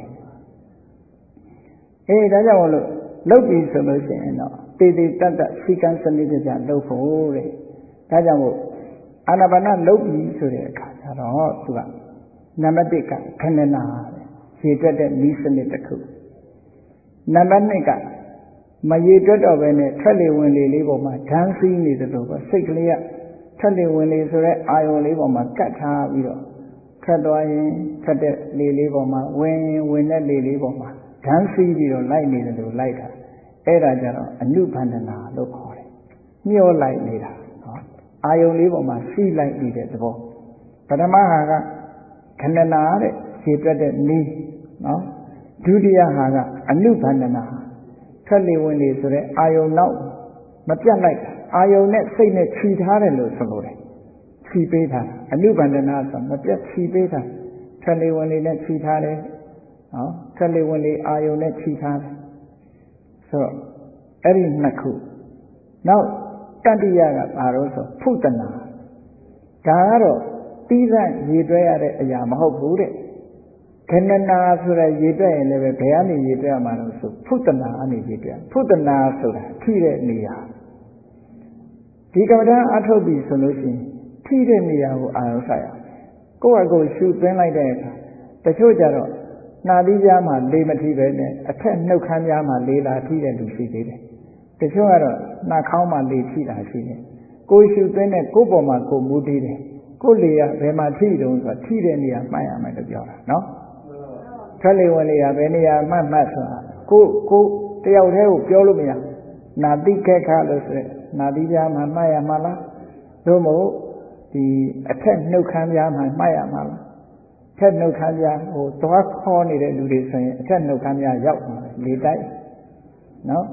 အေးဒါကြောင့်မလို့လုပ်ပြီဆိုလို့ရှိရင်တော့တေတေတတ်တတ်စီကံစနစ်တကျလုပ်ဖို့တဲ့ဒါကြောင့်မို့အာနာပါနလုပ်ပြီဆိုတဲ့အခါကျတော့သူကနံပါတ်တစ်ကခဏနာရေတွက်တဲ့ဤစနစ်တစ်ခုနံပါတ်နှစ်ကမရေတွက်တော့ဘဲနဲ့ထွက်လေဝင်လေလေးပေါ်မှာဓာန်စီးနေတယ်လို့ပဲစိတ်ကလေးကထွက်လေဝင်လေဆိုတဲ့အာယုံလေးပေါ်မှာကတ်ထားပြီးတော့ထွက်သွားရင်ထွက်တဲ့လေလေးပေါ်မှာဝင်ရင်ဝင်တဲ့လေလေးပေါ်မှာဓာန်စီးပြီးတော့လိုက်နေတယ်လို့လိုက်တာအဲ့ဒါကြတော့အနုဘန္ဒနာလို့ခေါ်တယ်မျောလိုက်နေတာနော်အာယုံလေးပေါ်မှာစီးလိုက်ပြီးတဲ့သဘောပထမဟာကခဏနာတဲ့ခြေတွက်တဲ့နီးနော်ဒုတိယဟာကအနုဘန္ဒနာထွက်လေဝင်လေဆိုတဲ့အာယုံနောက်မပြတ်လိုက်အာယုံနဲ့စိတ်နဲ့ခြိထားတယ်လို့ဆိုလိုတယ်ခြိပေးတာအနုဘန္ဒနာဆိုမပြတ်ခြိပေးတာထွက်လေဝင်လေနဲ့ခြိထားတယ်နော်ထွက်လေဝင်လေအာယုံနဲ့ခြိထားတယ်ဆိုတော့အဲ့ဒီနှစ်ခုနောက်တတိယကဘာလို့ဆိုဖုတနာဒါကတော့ပြီးတဲ့ရေတွဲရတဲ့အရာမဟုတ်ဘူးတဲ့ခဏနာဆိုတဲ့ရေတွဲရင်လည်းပဲဘယ်ကနေရေတွဲရမှာလို့ဆိုဖုတနာအနေရေတွဲဖုတနာဆိုတာထိတဲ့နေရာဒီကမ္ဘာအထုတ်ပြီဆိုလို့ရှိရင်ထိတဲ့နေရာကိုအာရုံစိုက်ရကိုယ့်အကိုရှုသွင်းလိုက်တဲ့အခါတချို့ကြတော့နှာသီးကြားမှာလေးမထိပဲနဲ့အထက်နှုတ်ခမ်းကြားမှာလေးလာထိတဲ့လူရှိသေးတယ်တချို့ကတော့နှာခေါင်းမှာလေးထိတာရှိတယ်ကိုယ်ရှုသွင်းတဲ့ကိုယ်ပေါ်မှာကိုယ်မူတည်တယ်ကိုယ်လေကဘယ်မှာထိတုံးဆိုတာထိတဲ့နေရာမှတ်ရမယ်လို့ပြောတာနော်ထွက်လေဝင်လေကဘယ်နေရာမှတ်မှတ်ဆိုတာကိုကိုတယောက်တည်းကိုပြောလို့မရနာတိခက်ခါလို့ဆိုရယ်နာတိကြားမှာမှတ်ရမှာလားသို့မဟုတ်ဒီအထက်နှုတ်ခမ်းကြားမှာမှတ်ရမှာလားထက်နှုတ်ခမ်းကြားဟိုသွားခေါ်နေတဲ့လူတွေဆိုရင်အထက်နှုတ်ခမ်းကြားရောက်မှာလေတိုက်နော်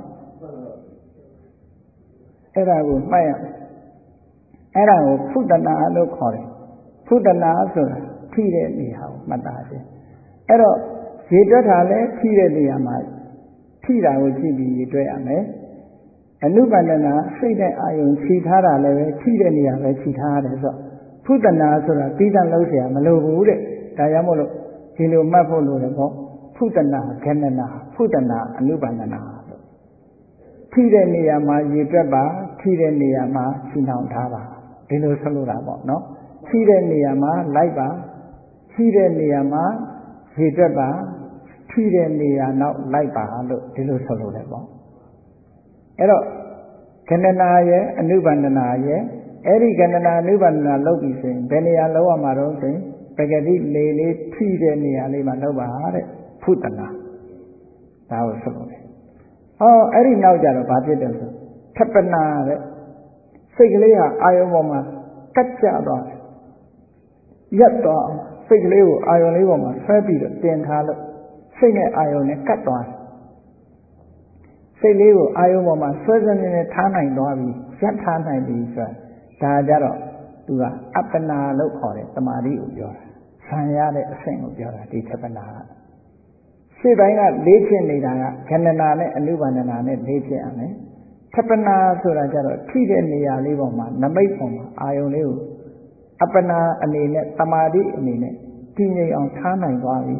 အဲ့ဒါကိုမှတ်ရအဲ့ဒါကိုဖုတနာလို့ခေါ်တယ်ဖုတနာဆိုတာထိတဲ့နေရာကိုမှတ်သားခြင်းအဲ့တော့ရေတွက်တာလည်းထိတဲ့နေရာမှာထိတာကိုကြည့်ပြီးရေတွက်ရမယ်အနုပန္နနာစိတ်တဲ့အာယုံခြိထားတာလည်းပဲထိတဲ့နေရာပဲခြိထားရတယ်ဆိုတော့ဖုတနာဆိုတာပြီးတန်းလို့เสียမလိုဘူးတဲ့ဒါကြောင့်မို့လို့ဒီလိုမှတ်ဖို့လိုတယ်ပေါ့ဖုတနာခဏနာဖုတနာအနုပန္နနာလို့ထိတဲ့နေရာမှာရေတွက်ပါထိတဲ့နေရာမှာခြိနှောင်ထားပါဒီလိုဆိုလိုတာပေါ့နော်ခြိတဲ့နေရာမှာလိုက်ပါခြိတဲ့နေရာမှာရေတွက်ပါခြိတဲ့နေရာနောက်လိုက်ပါလို့ဒီလိုဆိုလိုတယ်ပေါ့အဲ့တော့ခဏနာရဲ့အနုဘန္ဒနာရဲ့အဲ့ဒီခဏနာအနုဘန္ဒနာလုပ်ပြီးဆိုရင်ဘယ်နေရာလောက်ရမှာတော့ဆိုရင်ပဂတိလေလေးထိတဲ့နေရာလေးမှာလုပ်ပါတဲ့ဖုတနာဒါကိုဆိုလိုတယ်ဟောအဲ့ဒီနောက်ကြတော့ဘာဖြစ်တယ်ဆိုထပနာတဲ့စိတ်ကလေးဟာအာယုံပေါ်မှာကတ်ကြသွားတယ်ရက်သွားအောင်စိတ်ကလေးကိုအာယုံလေးပေါ်မှာဆွဲပြီးတော့တင်ထားလို့စိတ်နဲ့အာယုံနဲ့ကတ်သွားတယ်စိတ်လေးကိုအာယုံပေါ်မှာဆွဲဆွဲနေနေထားနိုင်သွားပြီရက်ထားနိုင်ပြီဆိုတာဒါကြတော့သူကအပ္ပနာလို့ခေါ်တယ်တမာတိကိုပြောတာဆံရတဲ့အဆင့်ကိုပြောတာဒီထပနာကရှေ့ပိုင်းကလေးဖြစ်နေတာကခဏနာနဲ့အနုဘန္ဒနာနဲ့လေးဖြစ်ရမယ်ထပနာဆိုတာကြတော့ထိတဲ့နေရာလေးပေါ်မှာနမိတ်ပေါ်မှာအာယုံလေးကိုအပ္ပနာအနေနဲ့တမာတိအနေနဲ့တည်ငြိမ်အောင်ထားနိုင်သွားပြီ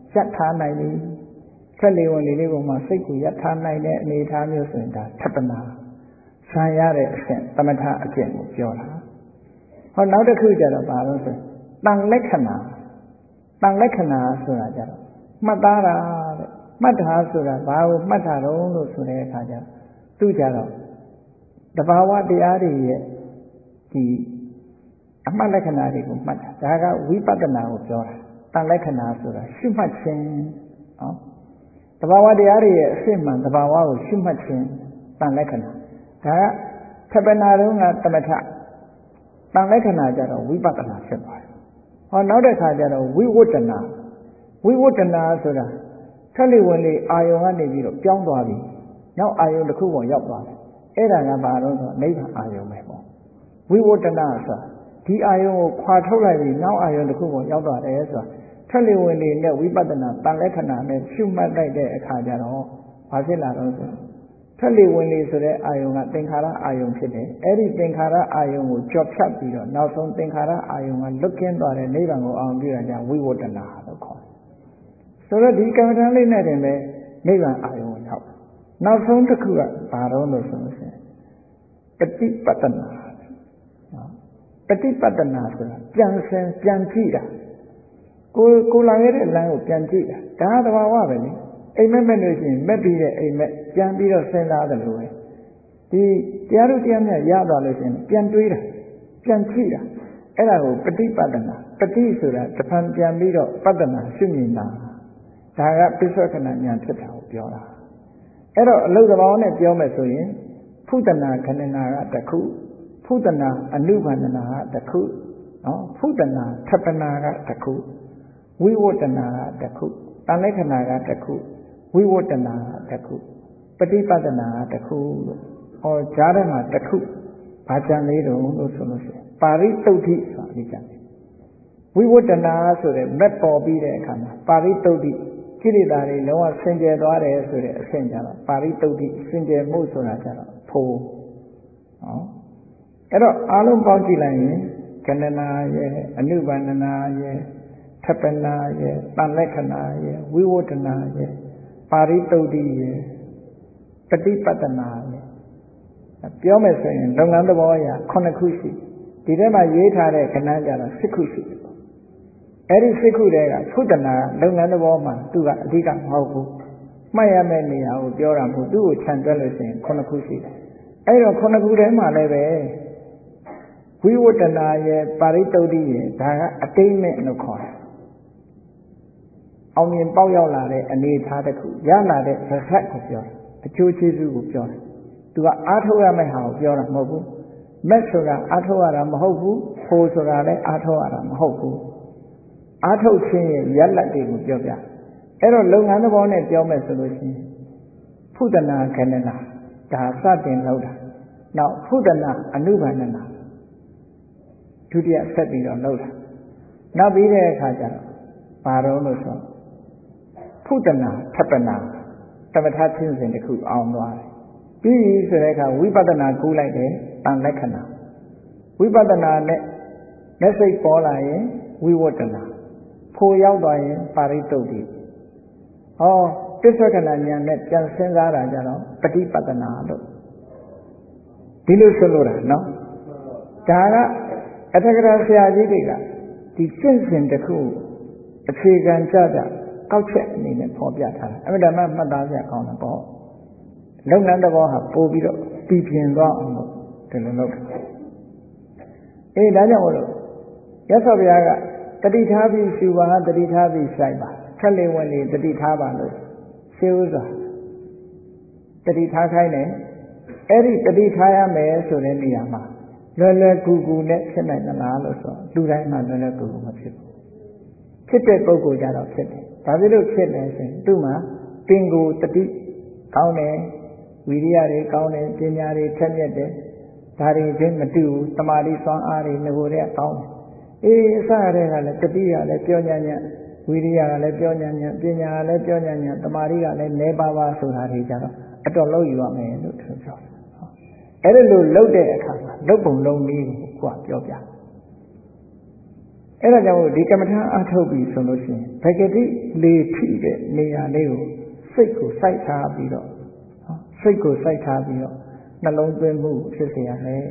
ရပ်ထားနိုင်ပြီထွက်လေဝင်လေလေးပုံမှာစိတ်ကိုရပ်ထားနိုင်တဲ့အနေအထားမျိုးဆိုရင်ဒါထပ်ပနာဆံရတဲ့အဆင့်သမထအကျင့်ကိုပြောတာဟောနောက်တစ်ခုကျတော့ဘာလို့ဆိုတန်လက္ခဏာတန်လက္ခဏာဆိုတာကြတော့မှတ်သားတာတဲ့မှတ်တာဆိုတာဘာကိုမှတ်တာတော့လို့ဆိုတဲ့အခါကျသူကြတော့တဘာဝတရားတွေရဲ့ဒီအမှတ်လက္ခဏာတွေကိုမှတ်တာဒါကဝိပဿနာကိုပြောတာတန်လက္ခဏာဆိုတာရှုမှတ်ခြင်းနော်တဘာဝတရားတွေရဲ့အစစ်မှန်တဘာဝကိုရှုမှတ်ခြင်းတန်လက္ခဏာဒါကသဗ္ဗနာတုံးကသမထတန်လက္ခဏာကြတော့ဝိပဿနာဖြစ်ပါတယ်ဟောနောက်တစ်ခါကျတော့ဝိဝတ္တနာဝိဝတ္တနာဆိုတာထက်လေဝင်လေအာယုံကနေပြီးတော့ပြောင်းသွားပြီနောက်အာယုံတစ်ခုပေါ်ရောက်သွားတယ်အဲ့ဒါကဘာလို့ဆိုနိဗ္ဗာန်အာယုံပဲပေါ့ဝိဝတ္တနာဆိုတာဒီအာယုံကိုခွာထုတ်လိုက်ပြီးနောက်အာယုံတစ်ခုပေါ်ရောက်သွားတယ်ဆိုတာထက်လေဝင်လေနဲ့ဝိပဿနာတန်လက္ခဏာနဲ့ရှုမှတ်လိုက်တဲ့အခါကျတော့ဘာဖြစ်လာတော့ဆိုထက်လေဝင်လေဆိုတဲ့အာယုံကသင်္ခါရအာယုံဖြစ်တယ်အဲ့ဒီသင်္ခါရအာယုံကိုကြော်ဖြတ်ပြီးတော့နောက်ဆုံးသင်္ခါရအာယုံကလွတ်ကင်းသွားတဲ့နိဗ္ဗာန်ကိုအောင်ပြုတာကြောင့်ဝိဝတ္တနာလို့ခေါ်တယ်ဆိုတော့ဒီကမ္မဋ္ဌာန်းလေးနဲ့တင်ပဲနိဗ္ဗာန်အာယုံကိုရောက်နောက်ဆုံးတစ်ခုကဘာတော့လို့ဆိုလို့ရှိရင်ပฏิပတ္တနာနော်ပฏิပတ္တနာဆိုတာပြန်ဆင်ပြန်ကြည့်တာကိုကိုလာခဲ့တဲ့လမ်းကိုပြန်ကြည့်တာဒါသဘာဝပဲလေအိမ်မက်မဲ့လို့ရှိရင်မက်ပြီးတဲ့အိမ်မက်ပြန်ပြီးတော့စဉ်းစားတယ်လို့ပဲဒီတရားတို့တရားမြတ်ရသွားလို့ရှိရင်ပြန်တွေးတာပြန်ကြည့်တာအဲ့ဒါကိုပฏิပတ္တနာပฏิဆိုတာတစ်ဖန်ပြန်ပြီးတော့ပတ္တနာရှုမြင်တာဒါကပိဿကနာဉာဏ်ဖြစ်တာကိုပြောတာအဲ့တော့အလုသဘောနဲ့ပြောမယ်ဆိုရင်ဖုတနာခဏနာကတစ်ခုဖုတနာအနုဘန္ဒနာကတစ်ခုနော်ဖုတနာထပ်ပနာကတစ်ခုဝိဝတ္တနာကတစ်ခုတန်လက္ခဏာကတစ်ခုဝိဝတ္တနာကတစ်ခုပฏิပတ္တနာကတစ်ခုလို့ဟောကြားထဲမှာတစ်ခုဘာကြံလေးတုံးလို့ဆိုလို့ရှိရင်ပါရိတုတ်တိဆိုတာဒီကြံဝိဝတ္တနာဆိုတဲ့မက်ပေါ်ပြီးတဲ့အခါမှာပါရိတုတ်တိကိလေသာတွေလုံးဝဆင်ကျဲသွားတယ်ဆိုတဲ့အဆင့်ကြတော့ပါရိတုတ်တိဆင်ကျဲမှုဆိုတာကြတော့ဖို့နော်အဲ့တော့အားလုံးပေါင်းကြည့်လိုက်ရင်ကဏနာရဲ့အနုဘန္ဒနာရဲ့ထပနာရဲ့တန်လက္ခဏာရဲ့ဝိဝတ္တနာရဲ့ပါရိတုတ်တိရဲ့ပฏิပတ္တနာရဲ့ပြောမယ်ဆိုရင်လုပ်ငန်းသဘောအရခုနှစ်ခုရှိဒီထဲမှာရေးထားတဲ့ခဏကြတော့၈ခုရှိတယ်အဲ့ဒီ၈ခုတည်းကဖုတ္တနာလုပ်ငန်းသဘောမှာသူကအဓိကမဟုတ်ဘူးမှတ်ရမယ့်နေရာကိုပြောတာမဟုတ်သူ့ကိုခြံတွက်လို့ရှိရင်ခုနှစ်ခုရှိတယ်အဲ့တော့ခုနှစ်ခုထဲမှာလည်းပဲဝိဝတ္တနာရဲ့ပါရိတုတ်တိရဲ့ဒါကအတိတ်မဲ့လို့ခေါ်တယ်အောင်မြင်ပေါက်ရောက်လာတဲ့အနေအထားတစ်ခုရလာတဲ့ဇက်ကိုပြောတယ်အကျိုးကျေးဇူးကိုပြောတယ်သူကအားထုတ်ရမယ့်ဟာကိုပြောတာမဟုတ်ဘူးမက်ဆိုတာအားထုတ်ရတာမဟုတ်ဘူးဖို့ဆိုတာလည်းအားထုတ်ရတာမဟုတ်ဘူးအားထုတ်ခြင်းရဲ့ရလတ်တွေကိုပြောပြအဲ့တော့လုပ်ငန်းသဘောနဲ့ပြောမယ်ဆိုလို့ရှိရင်ဖုတနာခဏနာဒါစတင်လောက်တာနောက်ဖုတနာအနုဘန္ဒနာဒုတိယဆက်ပြီးတော့လောက်တာနောက်ပြီးတဲ့အခါကျတော့ဘာတော့လို့ဆိုဖုတနာထပနာသမထချင်းစဉ်တစ်ခုအောင်သွားတယ်ပြီးပြီဆိုတဲ့အခါဝိပဿနာကူးလိုက်တယ်တန်လက္ခဏာဝိပဿနာနဲ့လက်စိတ်ပေါ်လာရင်ဝိဝတ္တနာဖို့ရောက်သွားရင်ပါရိတုတ်တိဟောပစ္စုကနာဉာဏ်နဲ့ပြန်စဉ်းစားတာကြတော့ပฏิပတ္တနာလို့ဒီလိုဆိုလို့တာနော်ဒါကအထက်ကရာဆရာကြီးတွေကဒီကျင့်စဉ်တစ်ခုအခြေခံကြကြကောက်ချက်အနေနဲ့ဖော်ပြထားတာအမှန်တမ်းမှတ်သားစရာကောင်းတာပေါ့လုပ်ငန်းသဘောဟာပို့ပြီးတော့ပြည်ပြင်းသွားအောင်လို့ဒီလိုလုပ်တာအေးဒါကြောင့်မို့လို့ရသော်ဘုရားကတတိထားပြီးရှုပါတတိထားပြီးဆိုင်ပါထက်လေဝင်လေတတိထားပါလို့ရှင်းဥစွာတတိထားခိုင်းတယ်အဲ့ဒီတတိထားရမယ်ဆိုတဲ့နေရာမှာလွယ်လွယ်ကူကူနဲ့ဖြစ်နိုင်သလားလို့ဆိုလူတိုင်းမှလွယ်လွယ်ကူကူမဖြစ်ဘူးဖြစ်တဲ့ပုဂ္ဂိုလ်ကြတော့ဖြစ်တယ်ဒါဖြစ်လို့ဖြစ်တယ်ဆိုရင်သူ့မှာပင်ကိုတတိကောင်းတယ်ဝိရိယတွေကောင်းတယ်ပညာတွေထက်မြက်တယ်ဒါတွေချင်းမတူဘူးတမာတိစွမ်းအားတွေငကိုတဲ့ကောင်းတယ်အေးအစရတဲ့ကလည်းတတိကလည်းပြောညံ့ညံ့ဝိရိယကလည်းပြောညံ့ညံ့ပညာကလည်းပြောညံ့ညံ့တမာတိကလည်းနဲပါပါဆိုတာတွေကြတော့အတော်လုံးယူရမယ်လို့သူပြောတယ်အဲ့ဒါလို့လှုပ်တဲ့အခါမှာလှုပ်ပုံလုံးနည်းကိုကိုကပြောပြအဲ့ဒါကြောင့်ဒီကမ္မထာအထုတ်ပြီးဆိုလို့ရှိရင်ဘဂတိလေထိတဲ့နေရာလေးကိုစိတ်ကိုစိုက်ထားပြီးတော့စိတ်ကိုစိုက်ထားပြီးတော့နှလုံးသွင်းမှုဖြစ်စေရမယ်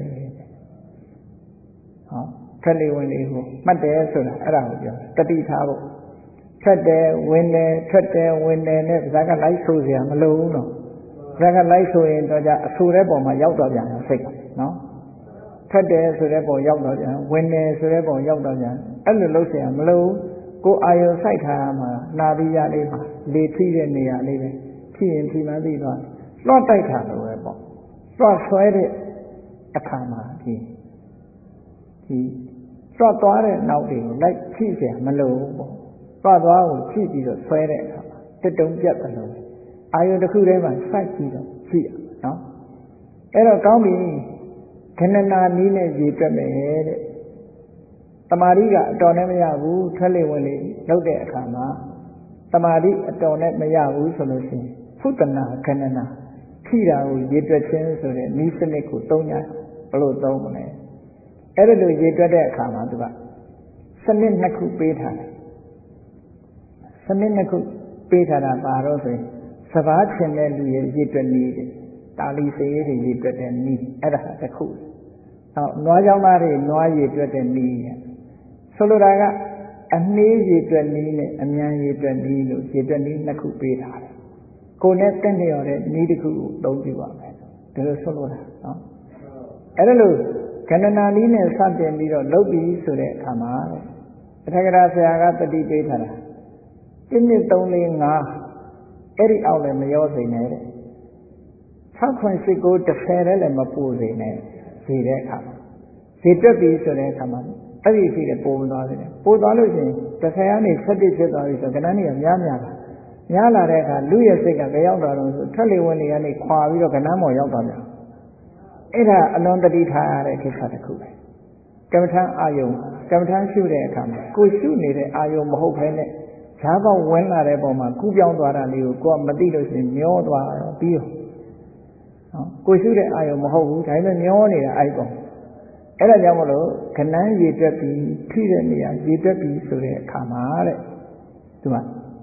ဟောထက်လေးဝင်လေးကိုမှတ်တယ်ဆိုတာအဲ့ဒါကိုပြောတတိထားဖို့ထက်တယ်ဝင်တယ်ထက်တယ်ဝင်တယ်နဲ့ဇာကလိုက်ဆိုเสียမလိုဘူးနော်ဇာကလိုက်ဆိုရင်တော့ကြအဆိုတဲ့ပုံမှာရောက်တော့ပြန်စိတ်နော်ထက်တယ်ဆိုတဲ့ပုံရောက်တော့ပြန်ဝင်တယ်ဆိုတဲ့ပုံရောက်တော့ပြန်အဲ့လိုလုပ်เสียမလိုကိုအာယုံစိုက်ထားမှာနာပြီးရလေးမှာလေထိတဲ့နေရာလေးပဲဖြစ်ရင်ဒီမှသိသွားလွှတ်တိုက်တာလို့ပဲပေါ့လွှတ်ဆွဲတဲ့အခါမှာဒီဒီလွှတ်သွားတဲ့နောက်တွေကိုလိုက်ဖြည့်เสียမလိုဘူးပေါ့လွှတ်သွားကိုဖြည့်ပြီးတော့ဆွဲတဲ့အခါမှာတစ်တုံပြတ်တယ်လို့အာယုံတစ်ခုတည်းမှာစိုက်ပြီးတော့ဖြည့်ရနော်အဲ့တော့ကောင်းပြီခဏနာနည်းနဲ့ရည်တွက်မယ်တဲ့တမာတိကအတော်နဲ့မရဘူးထွက်လေဝင်လေလုပ်တဲ့အခါမှာတမာတိအတော်နဲ့မရဘူးဆိုလို့ရှိရင်ဖုတနာခဏနာထိတာကိုရည်တွက်ခြင်းဆိုတဲ့ဤစနစ်ကိုသုံးကြဘလို့သုံးမလဲအဲ့ဒါလိုရည်တွက်တဲ့အခါမှာသူကစနစ်နှစ်ခုပေးထားတယ်စနစ်နှစ်ခုပေးထားတာပါတော့ဆိုရင်စဘာချင်တဲ့လူရဲ့ရည်တွက်နည်းတာလီစေးတွေရည်တွက်တဲ့နည်းအဲ့ဒါတစ်ခုနောက်နွားကြောင်းသားတွေနွားရည်တွက်တဲ့နည်းဆိုလိုတာကအနှေးရည်တွက်နည်းနဲ့အမြန်ရည်တွက်နည်းလို့ရည်တွက်နည်းနှစ်ခုပေးထားတယ်ကိုယ်နဲ့တက်နေရတဲ့နည်းတစ်ခုကိုသုံးကြည့်ပါမယ်ဒါလို့ဆိုလိုတာနော်အဲ့ဒါလို့ခန္ဓနာနည်းနဲ့စတင်ပြီးတော့လုပ်ပြီးဆိုတဲ့အခါမှာအထက်ကရာဆရာကတတိပေးထားတာ一နှစ်သုံးလေးငါးအဲ့ဒီအောက်လည်းမရောစေနဲ့တဲ့၆ခွန်၈ကိုတစ်ဆယ်လည်းမပို့စေနဲ့ဒီတဲ့အခါမှာဒီတွက်ပြီးဆိုတဲ့အခါမှာအဲ့ဒီရှိတယ်ပို့မသွားသေးတယ်ပို့သွားလို့ရှိရင်တစ်ဆယ်ကနေဆက်တစ်ဖြစ်သွားပြီဆိုကဏ္ဍကြီးကများများလာများလာတဲ့အခါလူရဲ့စိတ်ကဘယ်ရောက်သွားတော့ဆိုထွက်လေဝင်လေကနေခွာပြီးတော့ကဏ္ဍမော်ရောက်သွားပြန်အဲ့ဒါအလွန်တတိထားရတဲ့ကိစ္စတစ်ခုပဲကမ္မထာအာယုံကမ္မထာရှုတဲ့အခါမှာကိုရှုနေတဲ့အာယုံမဟုတ်ဘဲနဲ့ဈာပေါက်ဝင်လာတဲ့ပုံမှာကူးပြောင်းသွားတာလေးကိုကိုကမသိလို့ရှိရင်မျောသွားတော့ပြီးရောနော်ကိုရှုတဲ့အာယုံမဟုတ်ဘူးဒါပေမဲ့မျောနေတာအဲ့ပုံအဲ့ဒါကြောင့်မလို့ခဏန်းရည်တွက်ပြီးထိတဲ့နေရာရည်တွက်ပြီးဆိုတဲ့အခါမှာတဲ့သူက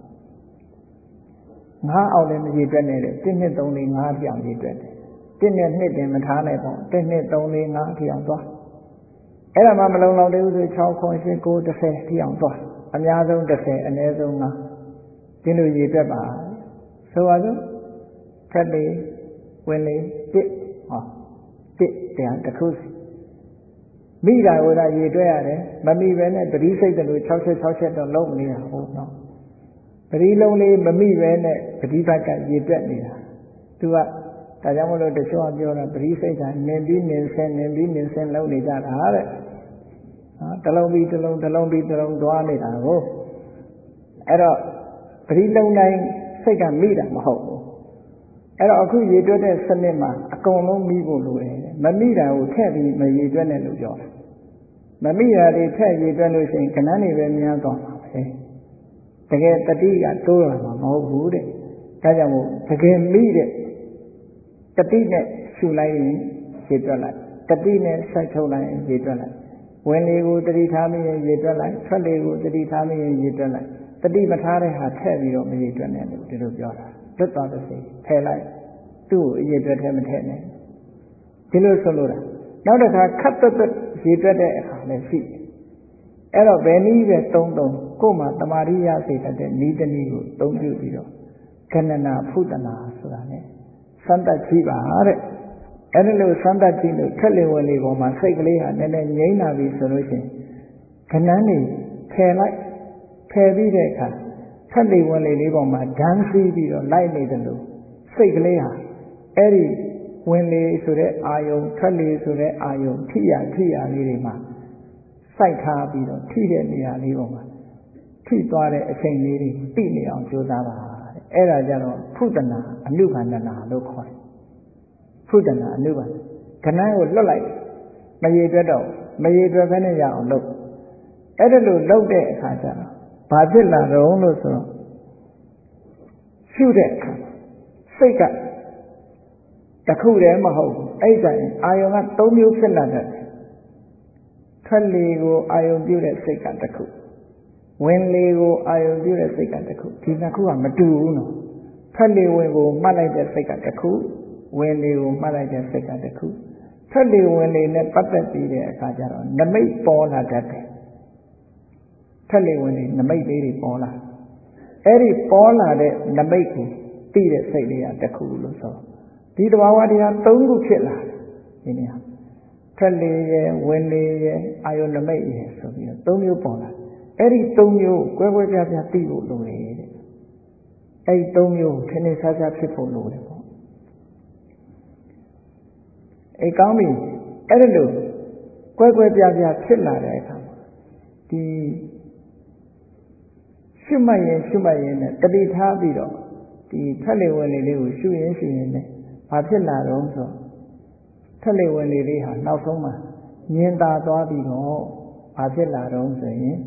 ငါးအောင်လည်းမရည်တွက်နဲ့တဲ့တစ်နှစ်သုံးလေးငါးပြောင်ရည်တွက်တယ်တစ်နဲ့နှစ်တင်မထားနဲ့ပေါ့တစ်နှစ်သုံးလေးငါးပြောင်သွားအဲ့ဒါမှမလုံလောက်သေးဘူးဆို၆ခွန်၈ကိုတစ်ဆယ်ပြောင်သွားအများဆုံးတစ်ဆယ်အနည်းဆုံးငါးဒီလိုရည်တွက်ပါဆိုပါစို့ထက်လေးဝင်လေးတစ်ဟောတစ်တရားတစ်ခုမိတာကိုသာရည်တွက်ရတယ်မမိပဲနဲ့ပရိစိတ်တလို့၆ချက်၆ချက်တော့လုံးမနေတာဟုတ်နော်ပရိလုံးလေးမမိပဲနဲ့ပฏิပတ်ကရည်တွက်နေတာသူကဒါကြောင့်မလို့တချို့ကပြောတာပရိစိတ်ကနင်ပြီးနင်ဆင်းနင်ပြီးနင်ဆင်းလုံးနေကြတာတဲ့နော်တလုံးပြီးတလုံးတလုံးပြီးတလုံးသွားနေတာကိုအဲ့တော့ပရိလုံးတိုင်းစိတ်ကမိတာမဟုတ်ဘူးအဲ့တော့အခုရည်တွက်တဲ့စနစ်မှာအကုန်လုံးမိဖို့လိုတယ်မမိတာကိုထည့်ပြီးမရည်တွက်နဲ့လို့ပြောတာမမိတာတွေထည့်ရည်တွက်လို့ရှိရင်ခဏနေပဲများသွားမှာပဲတကယ်တတိကတိုးရမှာမဟုတ်ဘူးတဲ့ဒါကြောင့်မို့တကယ်မိတဲ့တတိနဲ့ရှုလိုက်ရင်ရည်တွက်လိုက်တတိနဲ့စိုက်ထုတ်လိုက်ရင်ရည်တွက်လိုက်ဝင်လေကိုတတိထားမိရင်ရည်တွက်လိုက်ထွက်လေကိုတတိထားမိရင်ရည်တွက်လိုက်တတိမထားတဲ့ဟာထည့်ပြီးတော့မရည်တွက်နဲ့လို့ဒီလိုပြောတာလွတ်သွားတဲ့စိတ်ထည့်လိုက်သူ့ကိုအရည်တွက်ထဲမထည့်နဲ့ဒီလိုဆိုလို့တာနောက်တစ်ခါခတ်သက်သက်ရည်တွက်တဲ့အခါလည်းရှိအဲ့တော့ဘယ်နည်းပဲသုံးသုံးကိုယ်မှာတမာရိယစိတ်တဲ့ဤတနည်းကိုသုံးပြုပြီးတော့ကဏနာဖုတနာဆိုတာ ਨੇ စမ်းသပ်ကြည့်ပါတဲ့အဲ့ဒါလို့စမ်းသပ်ကြည့်လို့ထက်လေဝင်လေပေါ်မှာစိတ်ကလေးဟာနည်းနည်းငြိမ့်လာပြီဆိုလို့ရှိရင်ခဏန်းနေဖယ်လိုက်ဖယ်ပြီးတဲ့အခါထက်လေဝင်လေလေးပေါ်မှာဓာန်စီးပြီးတော့လိုက်နေတယ်လို့စိတ်ကလေးဟာအဲ့ဒီဝင်လေဆိုတဲ့အာယုံထွက်လေဆိုတဲ့အာယုံထိရထိရလေးတွေမှာစိုက်ထားပြီးတော့ထိတဲ့နေရာလေးပေါ်မှာထိသွားတဲ့အချိန်လေးတွေသိနေအောင်ကြိုးစားပါတဲ့အဲ့ဒါကြတော့ဖုတနာအနုခန္ဓနာလို့ခေါ်တယ်ဖုတနာအနုခန္ဓခဏကိုလွတ်လိုက်မရေတွက်တော့မရေတွက်ဘဲနဲ့ရအောင်လုပ်အဲ့ဒါလို့လုပ်တဲ့အခါကျတော့ဘာဖြစ်လာတော့လို့ဆိုတော့ရှုတဲ့အခါစိတ်ကတခုတည်းမဟုတ်ဘူးအဲ့ဒါအာယုံကသုံးမျိုးဖြစ်လာတယ်ထွက်လေကိုအာယုံပြုတဲ့စိတ်ကတစ်ခုဝင်လေကိုအာယုံပြုတဲ့စိတ်ကတစ်ခုဒီနှစ်ခုကမတူဘူးနော်ထွက်လေဝင်ကိုမှတ်လိုက်တဲ့စိတ်ကတစ်ခုဝင်လေကိုမှတ်လိုက်တဲ့စိတ်ကတစ်ခုထွက်လေဝင်လေနဲ့ပတ်သက်ပြီးတဲ့အခါကျတော့နမိတ်ပေါ်လာတတ်တယ်ထွက်လေဝင်လေနမိတ်လေးတွေပေါ်လာအဲ့ဒီပေါ်လာတဲ့နမိတ်ကိုသိတဲ့စိတ်လေးကတစ်ခုလို့ဆိုဒီတဘာဝတရားသုံးခုဖြစ်လာဒီနေရာထွက်လေရဲ့ဝင်လေရဲ့အာယုနမိတ်ရဲ့ဆိုပြီးတော့သုံးမျိုးပေါ်လာအဲ့ဒီသုံးမျိုးကွဲကွဲပြားပြားသိဖို့လိုတယ်တဲ့အဲ့ဒီသုံးမျိုးထင်ထင်ရှားရှားဖြစ်ဖို့လိုတယ်ပေါ့အဲ့ကောင်းပြီအဲ့ဒါလို့ကွဲကွဲပြားပြားဖြစ်လာတဲ့အခါမှာဒီရှုမှတ်ရင်ရှုမှတ်ရင်နဲ့တတိထားပြီးတော့ဒီထွက်လေဝင်လေလေးကိုရှုရင်ရှုရင်နဲ့ဘာဖြစ်လာတော့ဆိုထွက်လေဝင်လေလေးဟာနောက်ဆုံးမှာမြင်သာသွားပြီးတော့ဘာဖြစ်လာတော့ဆိုရင်